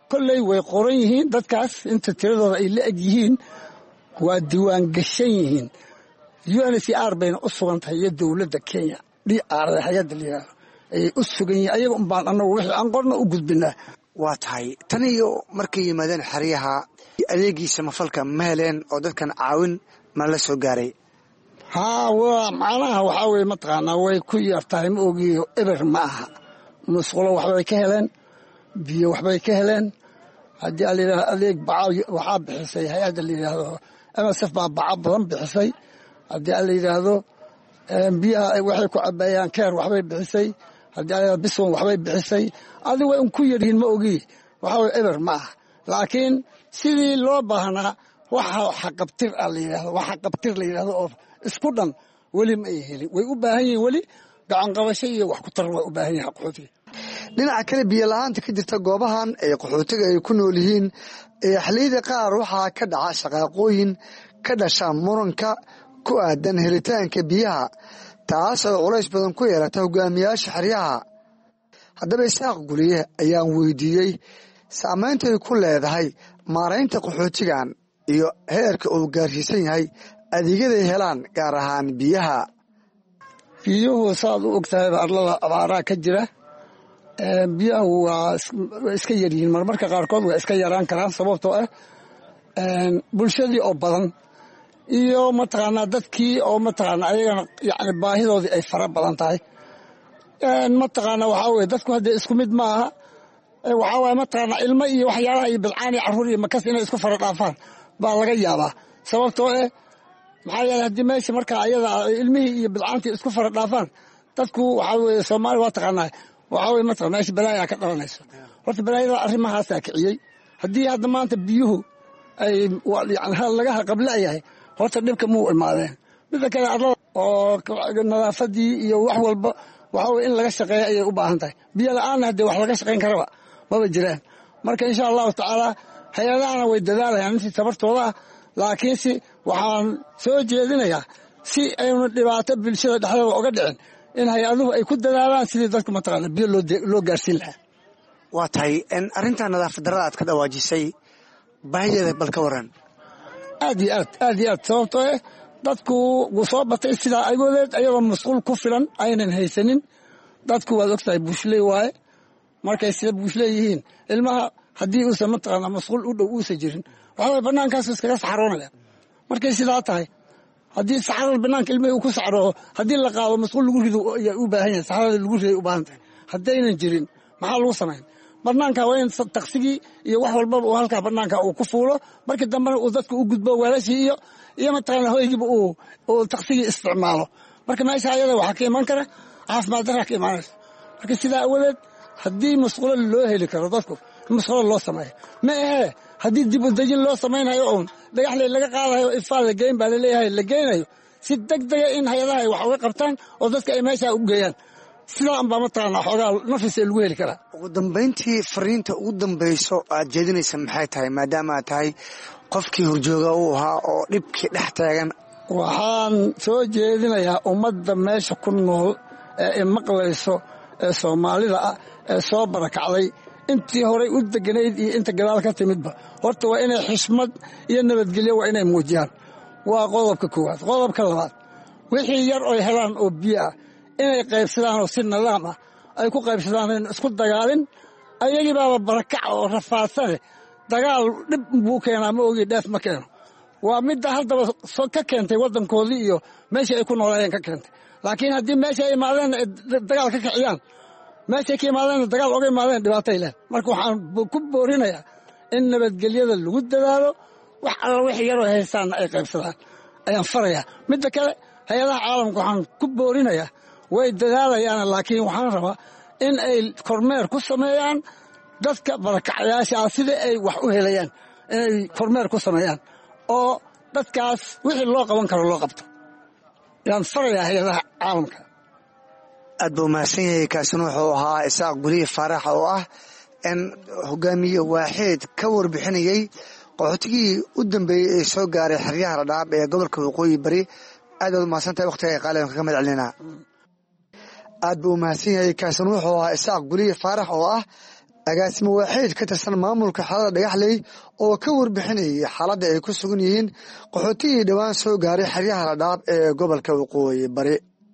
kolley way qoran yihiin dadkaas inta tiradooda ay la eg yihiin waa diiwaan gashan yihiin u n c r bayna u sugan tahay iyo dowladda Kenya d r hay-adda la yidhaahdo ayay u sugan yihiin ayaga un baan annagu wixii aan qorna u gudbinaa. waa tahay tan iyo markay yimaadeen xeryaha adeegii samafalka ma heleen oo dadkan caawin ma la soo gaaray? haa waa macnaha waxaa weye mataqaanaa way ku yar tahay ma ogiyo eber ma aha. musqulo waxbay ka heleen, biyo waxbay ka heleen. haddii a layidhahdo adeeg baca waxaa bixisay hay-adda la yidhaahdo M S F baa baca badan bixisay. haddii a la yidhaahdo biyaha waxay ku cabayaan keer waxbay bixisay. haddii a layidhahdo biswan waxbay bixisay. adi way un ku yaryihiin ma ogi waxaa weye eber ma aha. laakiin sidii loo baahnaa waxa xaqabtir a la yidhahdo waxa qabtir la yidhahdo oo isku dhan weli ma ay helin. way u baahan yihiin weli gacan qabasho iyo wax ku tar way u baahan yihiin qaxootiga. dhinaca kale biyo la-aanta ka jirta goobahan ee qaxootiga ay ku nool yihiin ee xilliyada qaar waxaa ka dhaca shaqaaqooyin ka dhasha muranka ku aadan helitaanka biyaha taas oo culays badan ku yeelata hogaamiyaasha xeryaha. haddaba Isaaq Guliye ayaan weydiiyey saamaynta ay ku leedahay maaraynta qaxootigan iyo heerka uu gaarsiisan yahay adeegyaday helaan gaar ahaan biyaha. biyuhu saad u ogtahay arlada abaaraha ka jira biyahu waa iska yaryihiin marmarka qaarkood waa iska yaraan karaan sababtoo ah bulshadii oo badan iyo mataqaanaa dadkii oo mataqaanaa ayagana yani baahidoodii ay fara badan tahay. mataqaanaa waxaa weye dadku haddee isku mid ma aha. waxaa waye mataqaanaa ilmo iyo waxyaalaha iyo bilcaan iyo carruur iyo makas inay isku fara dhaafaan baa laga yaabaa sababtoo eh maxaa yeele haddii meesha markaa ayada ilmihii iyo bilcaantii isku fara dhaafaan dadku waxaa weye soomaali waa taqaanaa waxaa weye mataqana meesha balaayaa ka dhalanayso. horta balaayada arrimahaasaa kiciyey. haddii hadda maanta biyuhu ay yani laga haqablayahay horta dhibka muu imaadeen. midda kale arlada oo nadaafadii iyo wax walba waxaa weye in laga shaqeeya ayay u baahan tahay. biyo la-aanna haddee wax laga shaqayn karaba maba jiraan. marka insha allahu tacaala hay-adahana way dadaalayaan intii tabartooda ah laakiinse waxaan soo jeedinayaa si aynu dhibaato bulshada dhexdooda oga dhicin in hay-aduhu ay ku dadaalaan sidii dadku mataqaana biyo loo gaarsiin lahaa. waa tahay arrinta nadaafad darrada aad ka dhawaajisay baahideeda bal ka waran. aad iyo aad aad iyo aad sababtoo eh dadku gu soo batay sidaa agoodeed ayagoo masquul ku filan aynan haysanin. dadku waad ogtahay buushley waaye markay sida buushley yihiin ilmaha haddii uusan mataqaanaa masquul u dhow uusan jirin waxaa waye bannaankaasu iskaga saxroonaya. markay sidaa tahay haddii saxrada bannaanka ilmihii uu ku saxrooho haddii la qaado masquul lagu rido ayaa u baahan yahay saxrada lagu riday u baahan tahay. haddaynan jirin maxaa lagu samayn? bannaanka waa in taqsigii iyo wax walbaba uu halkaa bannaanka uu ku fuulo markii dambena uu dadku u gudbo weelashii iyo iyo mataqaanaa hoygiiba uu uu taqsigii isticmaalo. marka meesha ayada waxaa ka iman kara caafimaad darraa ka imaanaysa. marka sidaa awadeed haddii masquulo loo heli karo dadku masquulo loo sameeyo ma ahee haddii dib u dejin loo samaynayo oon dhagaxley laga qaadayo ifaal la geyn baa laleeyahay la geynayo si deg dega in hay-adaha ay wax uga qabtaan oo dadka ay meeshaa u geeyaan. sidaa unbaa mataqaanaa xoogaa nafisa lagu heli karaa. ugu dambayntii fariinta ugu dambayso aad jeedinaysa maxay tahay maadaama aad tahay qofkii horjooga uu ahaa oo dhibkii dhex taagan? waxaan soo jeedinayaa ummadda meesha ku nool ee imaqlayso ee soomaalida ah ee soo barakacday intii horay u deganayd iyo inta gadaal ka timidba horta waa inay xishmad iyo nabadgelyo waa inay muujiyaan. waa qodobka koowaad. qodobka labaad wixii yar oy helaan oo biyo ah inay qaybsadaan oo si nidaam ah ay ku qaybsadaan in isku dagaalin. ayagii baaba barakac oo rafaadsane dagaal dhib buu keenaa ma ogi dheef ma keeno. waa midda haddaba ka keentay waddankoodii iyo meeshii ay ku noolaayeen ka keentay. laakiin haddii meesha ay imaadeen dagaal ka kiciyaan meeshay ka imaadeen dagaal oga imaadeen dhibaatay leh. marka waxaan ku boorinayaa in nabadgelyada lagu dadaalo wax alla wixii yaroo haystaanna ay qaybsadaan ayaan farayaa. midda kale hay-adaha caalamka waxaan ku boorinayaa way dadaalayaan laakiin waxaan rabaa in ay kormeer ku sameeyaan dadka barakacayaasha ah sida ay wax u helayaan inay kormeer ku sameeyaan oo dadkaas wixii loo qaban karo loo qabto yaan farayaa hay-adaha caalamka. aad buu mahadsan yahay. kaasina wuxuu ahaa Isaaq Guliye Faarax oo ah in hogaamiye waaxid ka warbixinayay qaxootigii u dambeeyey ee soo gaaray xeryaha Dhadhaab ee gobolka Waqooyi Bari. aad baad mahadsan tahay waqtiga ay qaaleen ka mid celinaa. aad buu mahadsan yahay. kaasina wuxuu ahaa Isaaq Guliye Faarax oo ah agaasimo waaxeed ka tirsan maamulka xerada dhagaxley oo ka warbixinayay xaaladda ay ku sugan yihiin qaxootigii dhowaan soo gaaray xeryaha Dhadhaab ee gobolka Waqooyi Bari.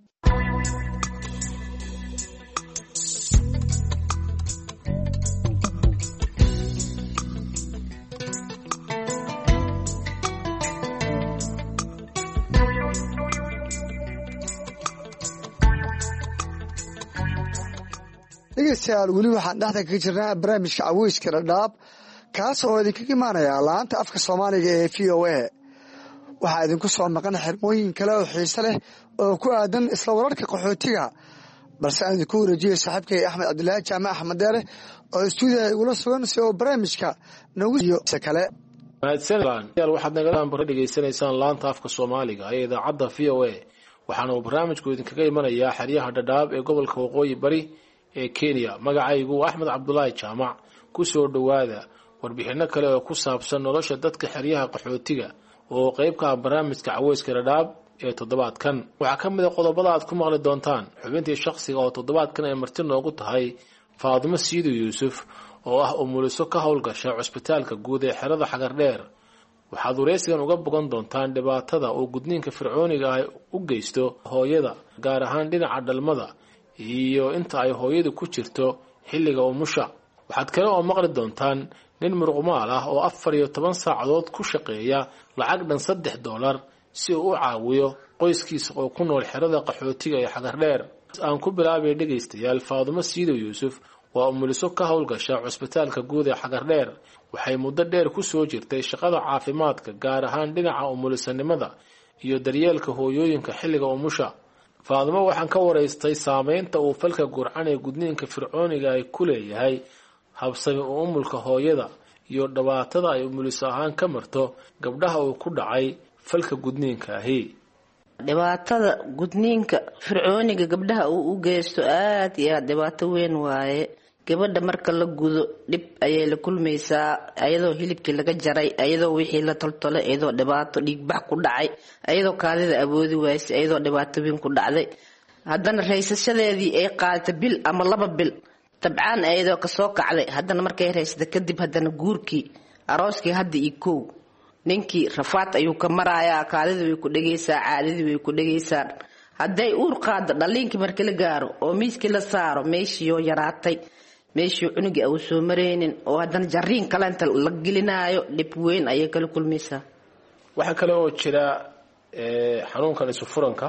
dhegeystayaal weli waxaan dhexda kaga jirnaa barnaamijka caweyska Dhadhaab kaas oo idinkaga imaanaya laanta afka Soomaaliga ee V O A. waxaa idinku soo maqan xirmooyin kale oo xiiso leh oo ku aadan isla wararka qaxootiga balse aan idinku wareejiyay saaxiibkay Axmed Cabdilaahi Jaamac Axmed Deere oo istuudiyaha igula sugan si oo barnaamijka nagu iyo kale. mahadsanid waxaad naga dhegeysanaysaan laanta afka Soomaaliga ee idaacadda V O A. waxaana uu barnaamijku idinkaga imanayaa xeryaha Dhadhaab ee gobolka Waqooyi Bari ee Kenya. magacaygu Axmed Cabdulaahi Jaamac. ku soo dhawaada warbixino kale oo ku saabsan nolosha dadka xeryaha qaxootiga oo qayb ka ah barnaamijka caweyska Dhadhaab ee toddobaadkan. waxaa ka mid ah qodobada aad ku maqli doontaan xubintii shakhsiga oo toddobaadkan ay marti noogu tahay Faadimo Siido Yuusuf oo ah umuliso ka howlgasha cusbitaalka guud ee xerada Xagardheer. waxaad wareysigan uga bogan doontaan dhibaatada oo gudniinka fircooniga ah u geysto hooyada gaar ahaan dhinaca dhalmada iyo inta ay hooyadu ku jirto xilliga umusha. waxaad kale oo maqli doontaan nin muruqmaal ah oo afar iyo toban saacadood ku shaqeeya lacag dhan saddex doolar si uu u caawiyo qoyskiisa oo ku nool xerada qaxootiga ee Xagardheer. aan ku bilaabay dhegeystayaal Faadimo Siido Yuusuf waa umuliso ka howlgasha cusbitaalka guud ee Xagardheer. waxay muddo dheer ku soo jirtay shaqada caafimaadka gaar ahaan dhinaca umulisanimada iyo daryeelka hooyooyinka xilliga umusha. Faadimo waxaan ka wareystay saameynta uu falka gurcan ee gudniinka fircooniga ay ku leeyahay habsami u umulka hooyada iyo dhibaatada ay umuliso ahaan ka marto gabdhaha uu ku dhacay falka gudniinka ahi. dhibaatada gudniinka fircooniga gabdhaha uu u geysto aad iyo aad dhibaato weyn waaye. gabadha marka la gudo dhib ayay la kulmaysaa ayadoo hilibkii laga jaray, ayadoo wixii la toltolay, ayadoo dhibaato dhiigbax ku dhacay, ayadoo kaadida awoodi waysay, ayadoo dhibaato weyn ku dhacday. haddana raysashadeedii ay qaadatay bil ama laba bil tabcaan ayadoo kasoo kacday. haddana markay raysada kadib haddana guurkii arooskii hadda iyo kow ninkii rafaad ayuu ka marayaa. kaadidii way ku dhegaysaa, caadidii way ku dhegaysaa. hadday uur qaado dhaliinkii marka la gaaro oo miiskii la saaro meeshii oo yaraatay, meeshii cunugii uu soo mareynin oo haddana jariin kalenta la gelinaayo dhib weyn ayay kala kulmaysaa. waxaa kale oo jira xanuunkan isu furanka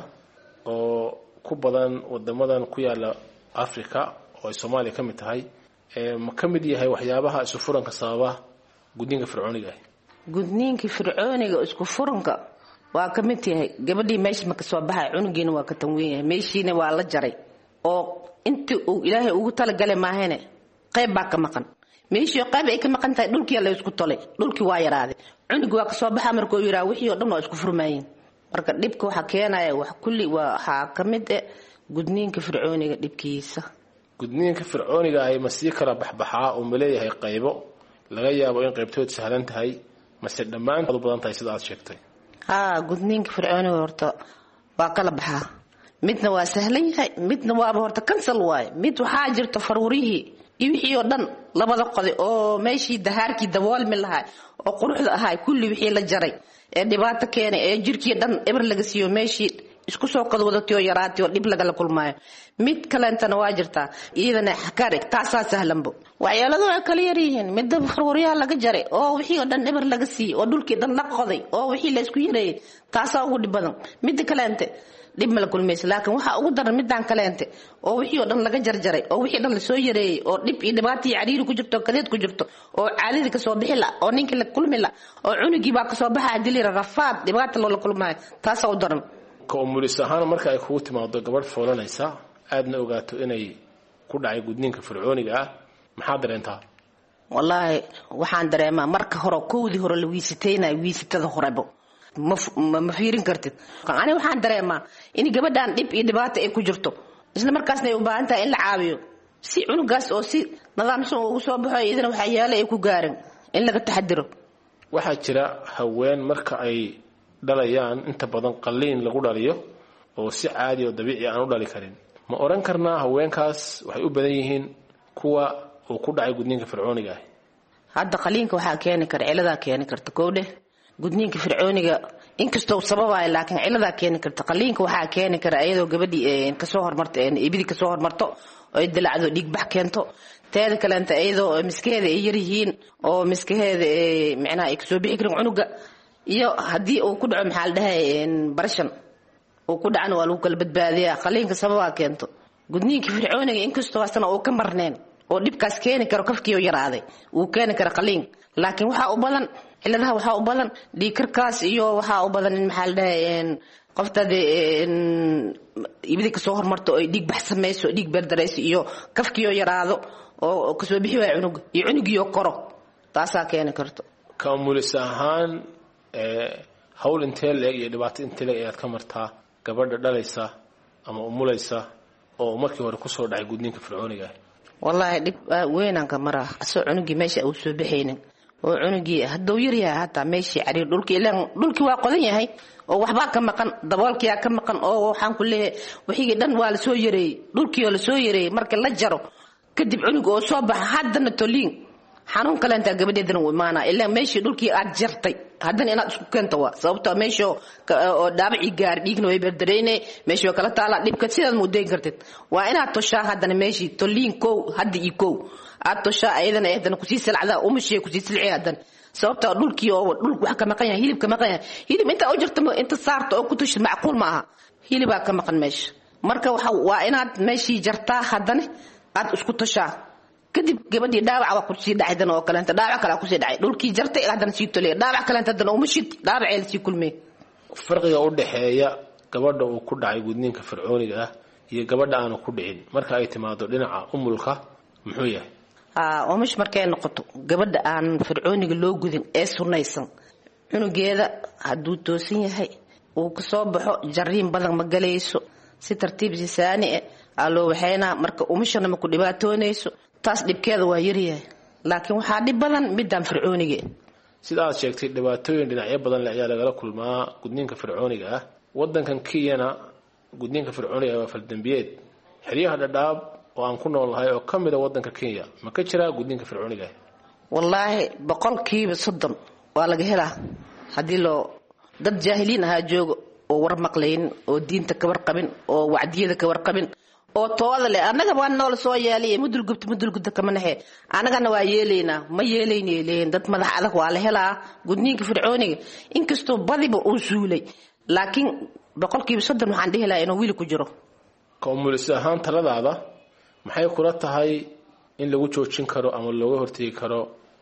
oo ku badan wadamadan ku yaala Afrika oo Soomaaliya ka mid tahay. ma ka mid yahay waxyaabaha isu furanka sababa gudniinka fircooniga ah? gudniinka fircooniga isku furanka waa ka mid yahay. gabadhii meesha ma ka soo baxay, cunugiina waa ka tanweyn yahay, meeshiina waa la jaray oo intii uu Ilaahay ugu talagalay maahane qayb baa ka maqan. meeshii qayb ay ka maqan tahay dhulkii la isku tolay, dhulkii waa yaraaday, cunugii waa ka soo baxay markuu yiraa wixii oo dhan waa isku furmaayeen. marka dhibka waxa keenaya wax kulli waa ka mid ah gudniinka fircooniga dhibkiisa. gudniinka fircooniga ay ma sii kala baxbaxaa oo ma leeyahay qaybo laga yaabo in qaybtood sahlan tahay mase dhammaantood badan tahay sida aad sheegtay? haa, gudniinka fircooniga horta waa kala baxaa. midna waa sahlan yahay, midna waaba horta kansal waaye. mid waxaa jirta faruurihii iyo wixii oo dhan labada qoday oo meeshii dahaarkii daboolmi lahaa oo quruxda ahaa kulli wixii la jaray ee dhibaato keenay ee jirkii dhan eber laga siiyo meeshii isku soo qad wadatay oo yaraatay oo dhib laga la kulmaayo. mid kaleentana waa jirtaa iyadana xakarig taasaa sahlanbo. waxyaaladu ay kala yar yihiin. midda faruuriyaha laga jaray oo wixii oo dhan eber laga siiyey oo dhulkii dhan la qoday oo wixii la isku yareeyay taasaa ugu dhib badan. midda kaleente dhib ma la kulmaysa. laakiin waxa ugu daran midaan kaleente oo wixii oo dhan laga jarjaray oo wixii dhan la soo yareeyay oo dhib iyo dhibaato iyo cariiri ku jirto, kadeed ku jirto, oo caadida ka soo bixi la oo ninkii la kulmi la oo cunugii baa ka soo baxay dilira rafaad dhibaato loo la kulmaayo taasaa u daran. ka umulis ahaan marka ay kugu timaado gabadh foolanaysa aadna ogaato inay ku dhacay gudniinka fircooniga ah maxaa dareentaa? wallaahi waxaan dareemaa marka hore kowdii hore la wiisitaynayo wiisitada horebo ma ma fiirin kartid. ani waxaan dareemaa in gabadhan dhib iyo dhibaato ay ku jirto isla markaasna ay u baahan tahay in la caawiyo si cunugaas oo si nidaamsan ugu soo baxo iyadana waxa yaala ay ku gaarin in laga taxadiro. waxaa jira haween marka ay dhalayaan inta badan qaliin lagu dhaliyo oo si caadi oo dabiici aan u dhali karin. ma oran karnaa haweenkaas waxay u badan yihiin kuwa uu ku dhacay gudniinka fircooniga ah hadda qaliinka waxaa keeni kara ciladaa keeni karta koodhe gudniinka fircooniga inkastoo sababaya laakiin ciladaa keeni karta qaliinka waxaa keeni kara iyadoo gabadhii kasoo hormarto ibidi kasoo hormarto oo ay dilacdo dhiigbax keento teeda kaleenta iyadoo miskaheeda ay yaryihiin oo miskaheeda macnaha ay kasoo bixi karin cunuga iyo haddii uu ku dhaco maxaa la dhahay barashan uu ku dhacana waa lagu kala badbaadiyaa qaliinka sababaa keento gudniinka fircooniga inkastoo asana uu ka marneen oo dhibkaas keeni karo kafkiioo yaraaday uu keeni kara qaliin laakiin waxaa u badan ciladaha waxaa u badan dhiigkarkaas iyo waxaa u badan in maxaa la dhahay qoftaade ibidi kasoo hormarto oo dhiig bax samayso dhiig beerdarayso iyo kafkiioo yaraado oo kasoo bixi waaya cunuga iyo cunugiioo koro taasaa keeni karto ka umulis ahaan hawl intee leeg iyo dhibaato intee leeg ayaad ka martaa gabadha dhalaysa ama umulaysa oo markii hore kusoo dhacay gudniinka fircooniga wallaahi dhib weynaan ka maraa asoo cunugii meesha uu soo baxaynin oo cunugii hadduu yar yahay hataa meeshii cariir dhulkii ilaan dhulkii waa qodan yahay oo waxbaa ka maqan daboolkiyaa ka maqan oo waxaan ku leeyahay wixii dhan waa la soo yareeyey dhulkii oo la soo yareeyey marka la jaro kadib cunug oo soo baxa haddana toliin xanuun kale intaa gabadheedana u imaanaa ilaa meeshii dhulkii aad jartay haddana inaad isku keento waa sababtoo meesha oo dhaabacii gaari dhiigna way berdareyne meeshii oo kala taala dhibka sidaad muudayn kartid waa inaad toshaa haddana meeshii toliin kow hadda iyo kow aad toshaa ayadana haddana kusii silacdaa umashee kusii silcee haddana sababtoo dhulkii oo dhulk wax ka maqan yahay hilib ka maqan yahay hilib intaa u jirta inta saarta oo ku tushid macquul ma aha hilibaa ka maqan meesha marka waa inaad meeshii jartaa haddana aad isku toshaa kadib gabadhii dhaawac waa kusii dhacay dan oo kaleenta dhaawac kale kusii dhacay dhulkii jartay haddana sii tolay dhaawac kaleenta haddana uma shid dhaawacee lasii kulmey farqiga u dhexeeya gabadha uu ku dhacay gudniinka fircooniga ah iyo gabadha aanu ku dhicin marka ay timaado dhinaca umulka muxuu yahay umash markay noqoto gabadha aan fircooniga loo gudin ee sunaysan cunugeeda hadduu toosan yahay uu kasoo baxo jariin badan ma galayso si tartiib sisaani eh aa loo waxaynaa marka umashana ma ku dhibaatoonayso taas dhibkeeda waa yaryahay laakiin waxaa dhib badan midaan fircooniga sida aad sheegtay dhibaatooyin dhinacyo badan leh ayaa lagala kulmaa gudniinka fircooniga ah wadankan Kenya gudniinka fircooniga waa faldambiyeed xiriyaha dhadhaab oo aan ku noolahay oo kamid ah wadanka Kenya ma ka jira gudniinka fircooniga wallaahi boqolkiiba soddon waa laga helaa hadii loo dad jaahiliin ah joogo oo war maqlayn oo diinta ka warqabin oo wacdiyada ka warqabin oo tooda leh anaga waan nool soo yeelay mudul gubta mudul gubta kama naxee anagana waa yeelayna ma yeelaynay leen dad madax adag waa la helaa gudniinka fircooniga inkastoo badiba uu suulay laakiin boqolkiiba soddon waxaan dhihi lahaa inuu wiil ku jiro koomulis ahaan taladaada maxay kula tahay in lagu joojin karo ama looga hortagi karo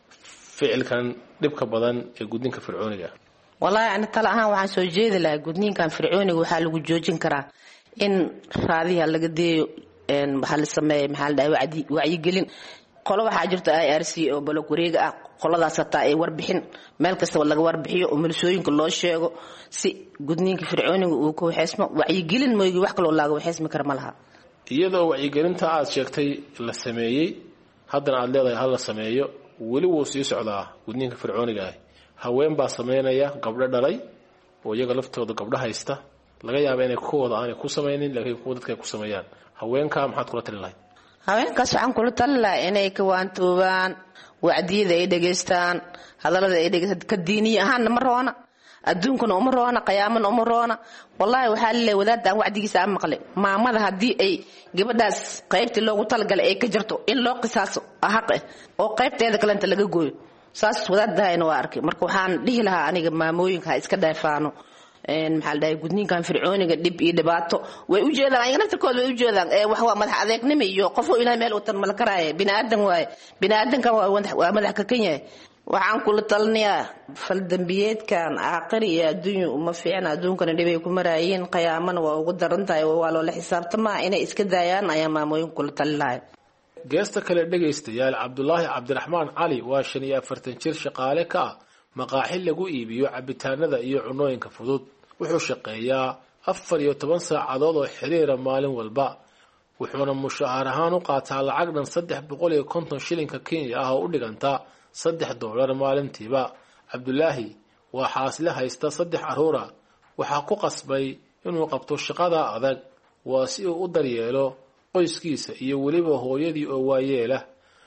ficilkan dhibka badan ee gudniinka fircooniga wallahi ana tala ahaan waxaan soo jeedi lahaa gudniinkan fircooniga waxaa lagu joojin karaa in raadiyaha laga deeyo een waxa la sameeyay maxaa la dhahay wacdi wacyi gelin qolo waxa jirta I R C oo balog wareega ah qoladaas taa ay warbixin meel kasta laga warbixiyo oo milsooyinka loo sheego si gudniinka fircooniga uu ku xismo wacyi gelin mooyay wax kale oo laga xismi kar malaha iyadoo wacyi gelinta aad sheegtay la sameeyay haddana aad leedahay hal la sameeyo wali wuu sii socdaa gudniinka fircooniga ah haween baa sameynaya gabdho dhalay oo iyaga laftooda gabdho haysta laga yaabo inay kooda aan ku sameeynin laakiin kuwa dadka ku sameeyaan haweenka maxaad kula talin lahayd haweenkaas waxaan kula talin lahaa inay ka waantoobaan wacdiyada ay dhageystaan hadalada ay dhageystaan ka diini ahaan ma roona adduunkuna uma roona qiyaamana uma roona wallahi waxa la wadaadaan wacdigiisa aan maqlay maamada hadii ay gabadhaas qaybta loogu talgalay ay ka jirto in loo qisaaso xaq ah oo qaybteeda kale inta laga gooyo saas wadaadayna waa arkay marka waxaan dhihi lahaa aniga maamooyinka iska dhaafaano een maxaa la dhahay gudniinkan fircooniga dib iyo dhibaato way u jeedaan ayaga naftirkooda way u jeedaan ee wax waa madax adeegnimo iyo qof oo ilaahay meel u tan malkaraaye bini'aadan waay bini'aadanka waa madax ka Kenya waxaan kula talinayaa fal dambiyeedkan aakhiri iyo adduunyo uma fiicna adduunkana dhibay ku maraayeen qiyaamana waa ugu daran tahay waa loo la xisaabtamaa inay iska daayaan ayaa maamooyin kula talinaaya geesta kale dhageystayaal Cabdullaahi Cabdiraxmaan Cali waa shan iyo afartan jir shaqaale ka maqaaxi lagu iibiyo cabitaanada iyo cunooyinka fudud wuxuu shaqeeyaa afar iyo toban saacadood oo xiriira maalin walba wuxuuna mushaar ahaan u qaataa lacag dhan saddex boqol iyo konton shilinka Kenya ah oo u dhiganta saddex doolar maalintiiba Cabdullaahi waa xaasle haysta saddex caruura waxaa ku qasbay inuu qabto shaqada adag waa si uu u daryeelo qoyskiisa iyo waliba hooyadii oo waayeela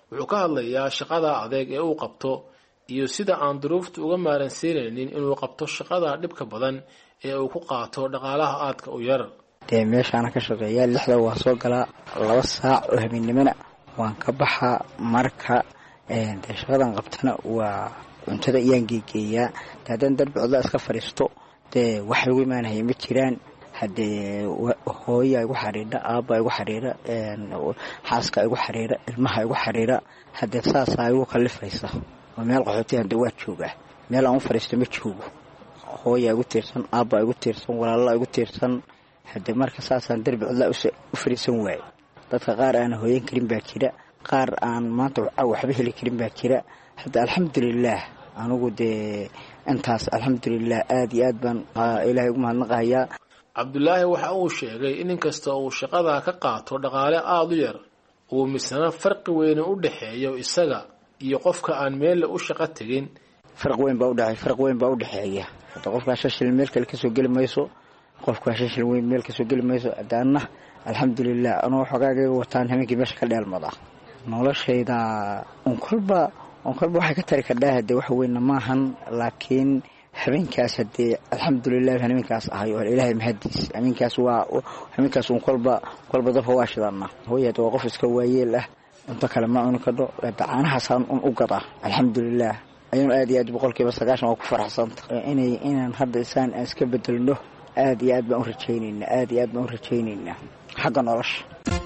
wuxuu ka hadlayaa shaqada adeeg ee uu qabto iyo sida aan duruuftu uga maaransiinaynin inuu qabto shaqada dhibka badan ee uu ku qaato dhaqaalaha aadka u yar. dee meeshaana ka shaqeeyaa lixda waa soo galaa laba saac oo habeenimana waan ka baxaa marka dee shaqadan qabtana waa cuntada iyaan geegeeyaa dee haddaan darbi codla iska fadhiisto dee wax lagu imaanaya ma jiraan. haddee hooyaa igu xariira aabbaa igu xariira xaaska igu xariira ilmaha igu xariira haddee saasaa igu kallifaysa oo meel qaxootiya hadde waa joogaa meel aan u fadhiisto ma joogo. hooyaa igu tiirsan aabbaa igu tiirsan walaalaa igu tiirsan haddee marka saasaan darbi codlaa u fadhiisan waaye. dadka qaar aan hooyan karin baa jira qaar aan maanta waxba heli karin baa jira. hadda alxamdulilaah anigu dee intaas alxamdulilah aad iyo aad baan ilaahay ugu mahadnaqayaa. cabdulaahi waxa uu sheegay in inkasta uu shaqada ka qaato dhaqaale aada u yar uu misna farqi weyn u dhaxeeyo isaga iyo qofka aan meel u shaqo tegin. farq weyn baa u dhaxay farq weyn baa u dhaxeeya. hadda qofka shashil meel kale ka soo gali mayso qofka shashil weyn meel ka soo gali mayso. adaana alxamdulilah anoo xogaaga wataan habeenkii meesha ka dheelmada noloshayda un kolba un kolba waxay ka tari kadhaa hadee wax weynna maahan laakiin habeenkaas hadee alxamdulilah habeenkaas ahay oo ilaahay mahadiis habeenkaas waa habeenkaas un kolba kolba dabka waa shidana. hooyada waa qof iska waayeel ah inta kale ma cuni karo caanahaasaan un u gadaa alxamdulilah ayaan aad iyo aad boqolkiiba sagaashan waa ku faraxsanta inay inaan hadda isaan aan iska bedelno aad iyo aad baan u rajaynaynaa aad iyo aad baan u rajaynaynaa xagga nolosha.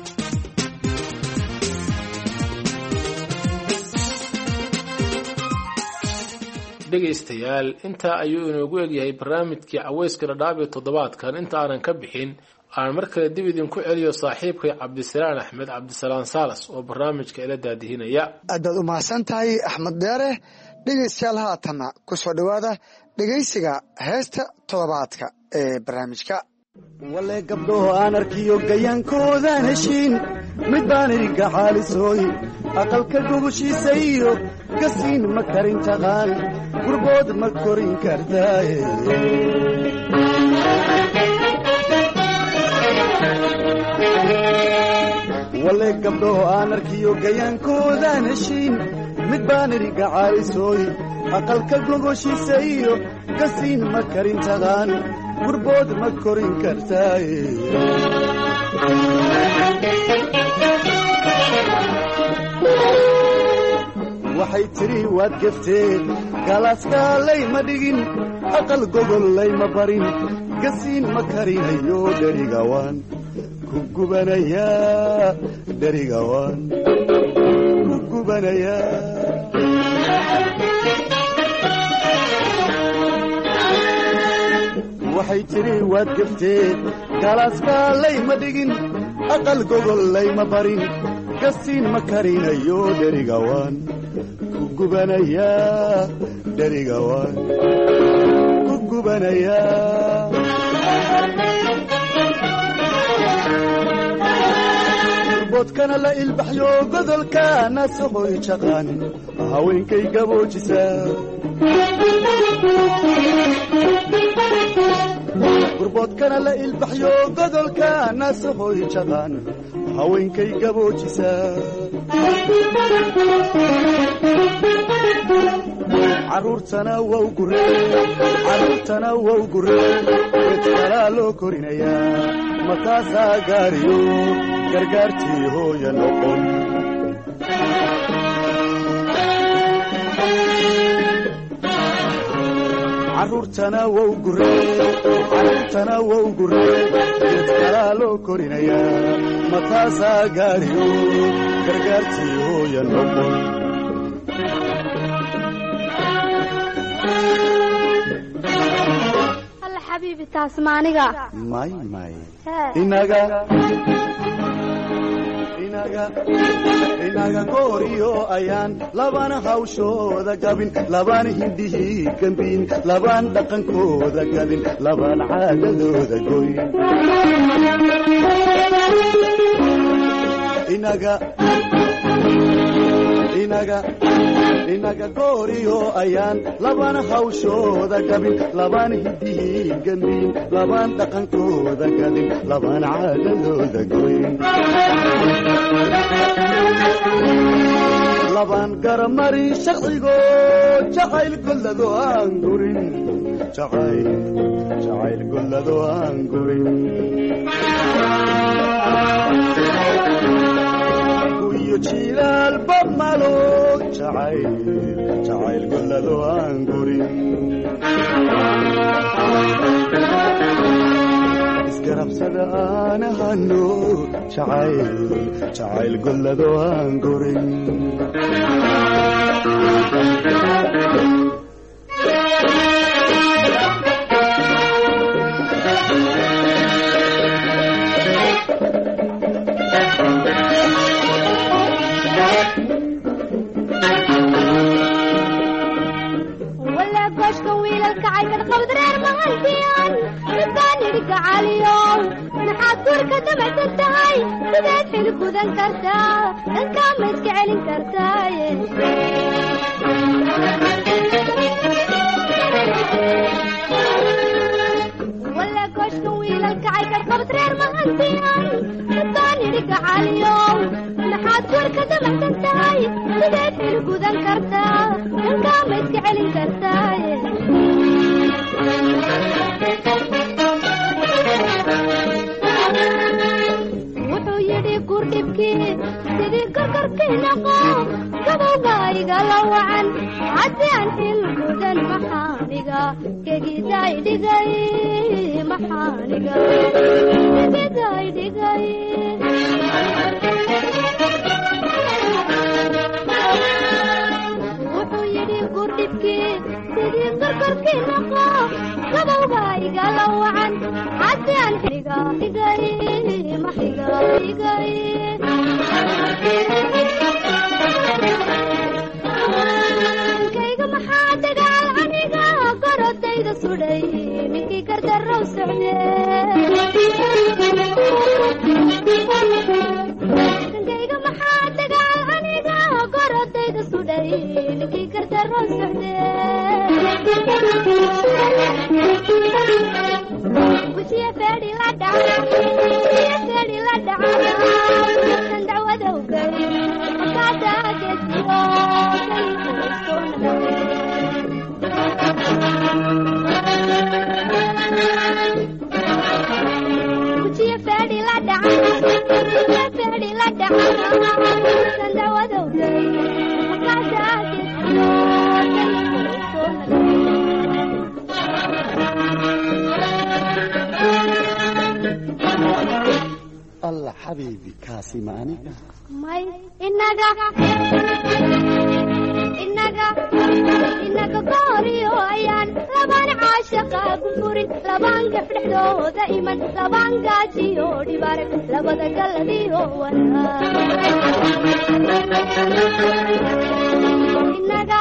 dhegaystayaal intaa ayuu inoogu egyahay barnaamijkii caweyska dhadhaab ee toddobaadkan. inta aanan ka bixin aan mar kale dib idinku celiyo saaxiibkay cabdisalaan axmed cabdisalaan saalas oo barnaamijka ila daadihinaya. aad baad u mahadsan tahay axmed deere. dhegaystayaal haatanna ku soo dhowaada dhegaysiga heesta toddobaadka ee barnaamijka. wale gabdhoho aan arkiyo gayaankoodan heshiin mid baan idinka xaalisooy aqalka gogoshiisa iyo gasiin ma karin taqaan gurbood ma korin kartaaye. wale gabdhoho aan arkiyo gayaankoodan heshiin mid baan idinka xaalisooy aqalka gogoshiisa iyo gasiin ma karin taqaan gurbood ma korin kartaaye. waxay tidhi waad gefteen galaaskaalayma dhigin aqal gogolayma barin gasiin ma karinayo dherigawaan ku gubanayaa dherigawaan ku gubanayaa. waxay tidhi waad gefteen galaaskaalayma dhigin aqal gogolayma barin gasiin ma karinayo dherigawaan ku gubanayaa dherigawaan ku gubanayaa. boodkana la ilbaxyo godolka nasahoy jaqaan haweenkay gaboojisaa gurboodkana la ilbaxyo godolka nasahoy jaqaan haweenkay gaboojisaa. caruurtana waa u gureen caruurtana waa u gureen geed kalaa loo korinayaa mataasaa gaariyo gargaartii hooya noqon. caruurtana waa u gureen caruurtana waa u gureen geed kalaa loo korinayaa mataasaa gaariyo gargaartii hooya noqon. xabiibi taas maaniga may may inaga inaga inaga gooriyo ayaan labana hawshooda gabin labana hindihii gambin labaan dhaqankooda gabin labaan caadadooda goyn. inaga inaga inaga gooriyo ayaan labana hawshooda gabin labaan hidihii gambin labaan dhaqankooda gabin labaan caadadooda goyn. qabaan garamarin sharcigo jacayl gollado aan gurin jacayl jacayl gollado aan gurin kuyo jilaal babmalo jacayl jacayl gollado aan gurin isgarabsada aan ahano jacayl jacayl gollado aan gurin ولا كشك ويلك عيد قودرير مهنديان تباني لك عاليوم نحضر كدمة الدهاي بدأت حلق وذن كرتا نكامل كعلن كرتاي ولا كشك ويلك عيد قودرير مهنديان تباني لك عاليوم نحضر كدمة الدهاي بدأت حلق وذن كرتا نكامل كعلن كرتاي wuxuu yidhi gurdhibkii sidii karkarkii naqo gabowgayga la wacan haddii aan xilgudan maxaaniga kegiday dhigay maxaaniga kegiday dhigay wuxuu yidhi gurdhibkii sidii karkarkii naqo gabowgayga la wacan haddii aan xiga dhigay maxiga dhigay kayga maxaa dagaal aniga gorodayda sudhay ninkii gardarow socde kayga maxaa dagaal aniga gorodayda sudhay ninkii gardarow socde وشي فادي لا دعنا وشي فادي لا دعنا ندعوة وقري مكاتا كسيو وشي فادي لا دعنا وشي فادي لا دعنا ندعوة وقري مكاتا كسيو الله حبيبي كاسي ماني ماي إنك إنك إنك قاري ويان لبان عاشقا كفوري لبان كفرحدو دائما لبان قاتي ودي بارك لبدا قلبي هو إنك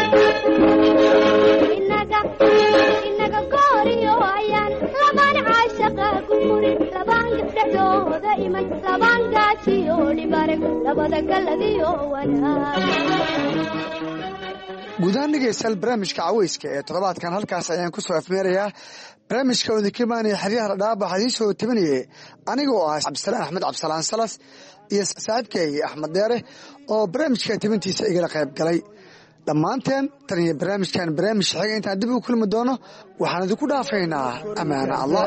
إنك إنك قاري ويان لبان عاشقا كفوري لبان كفرحدو دائما لبان قاتي ودي بارك لبدا قلبي هو guudahaan dhegeystayaal barnaamijka caweyska ee toddobaadkan halkaas ayaan ku soo afmeerayaa barnaamijka wadinkimaanaya xeryaha dhadhaab waxaa idiin soo tabinayay aniga oo ah cabdisalaan axmed cabdisalaan salas iyo saaxiibkay axmed deere oo barnaamijka tabintiisa igala qayb galay dhammaanteen tan iyo barnaamijkan barnaamij xiga intaan dib u kulmi doono waxaan idinku dhaafaynaa ammaana allah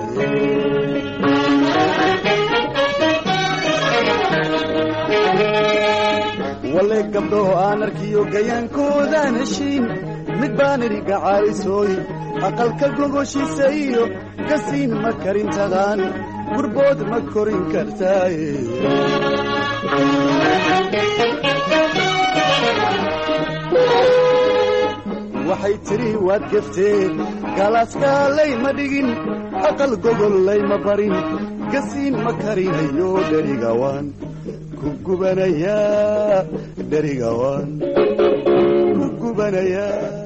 wale gabdho aan arkiyo gayaankoodan heshiin mid baan idhi gacaysooy aqalka gogoshiisa iyo gasiin ma karin taqaan gurbood ma korin kartaaye waxay tidhi waad gefteen galaaskaalay ma dhigin aqal gogollay ma barin gasiin ma karinayo dherigawaan ku gubanayaa dherigawaan ku gubanayaa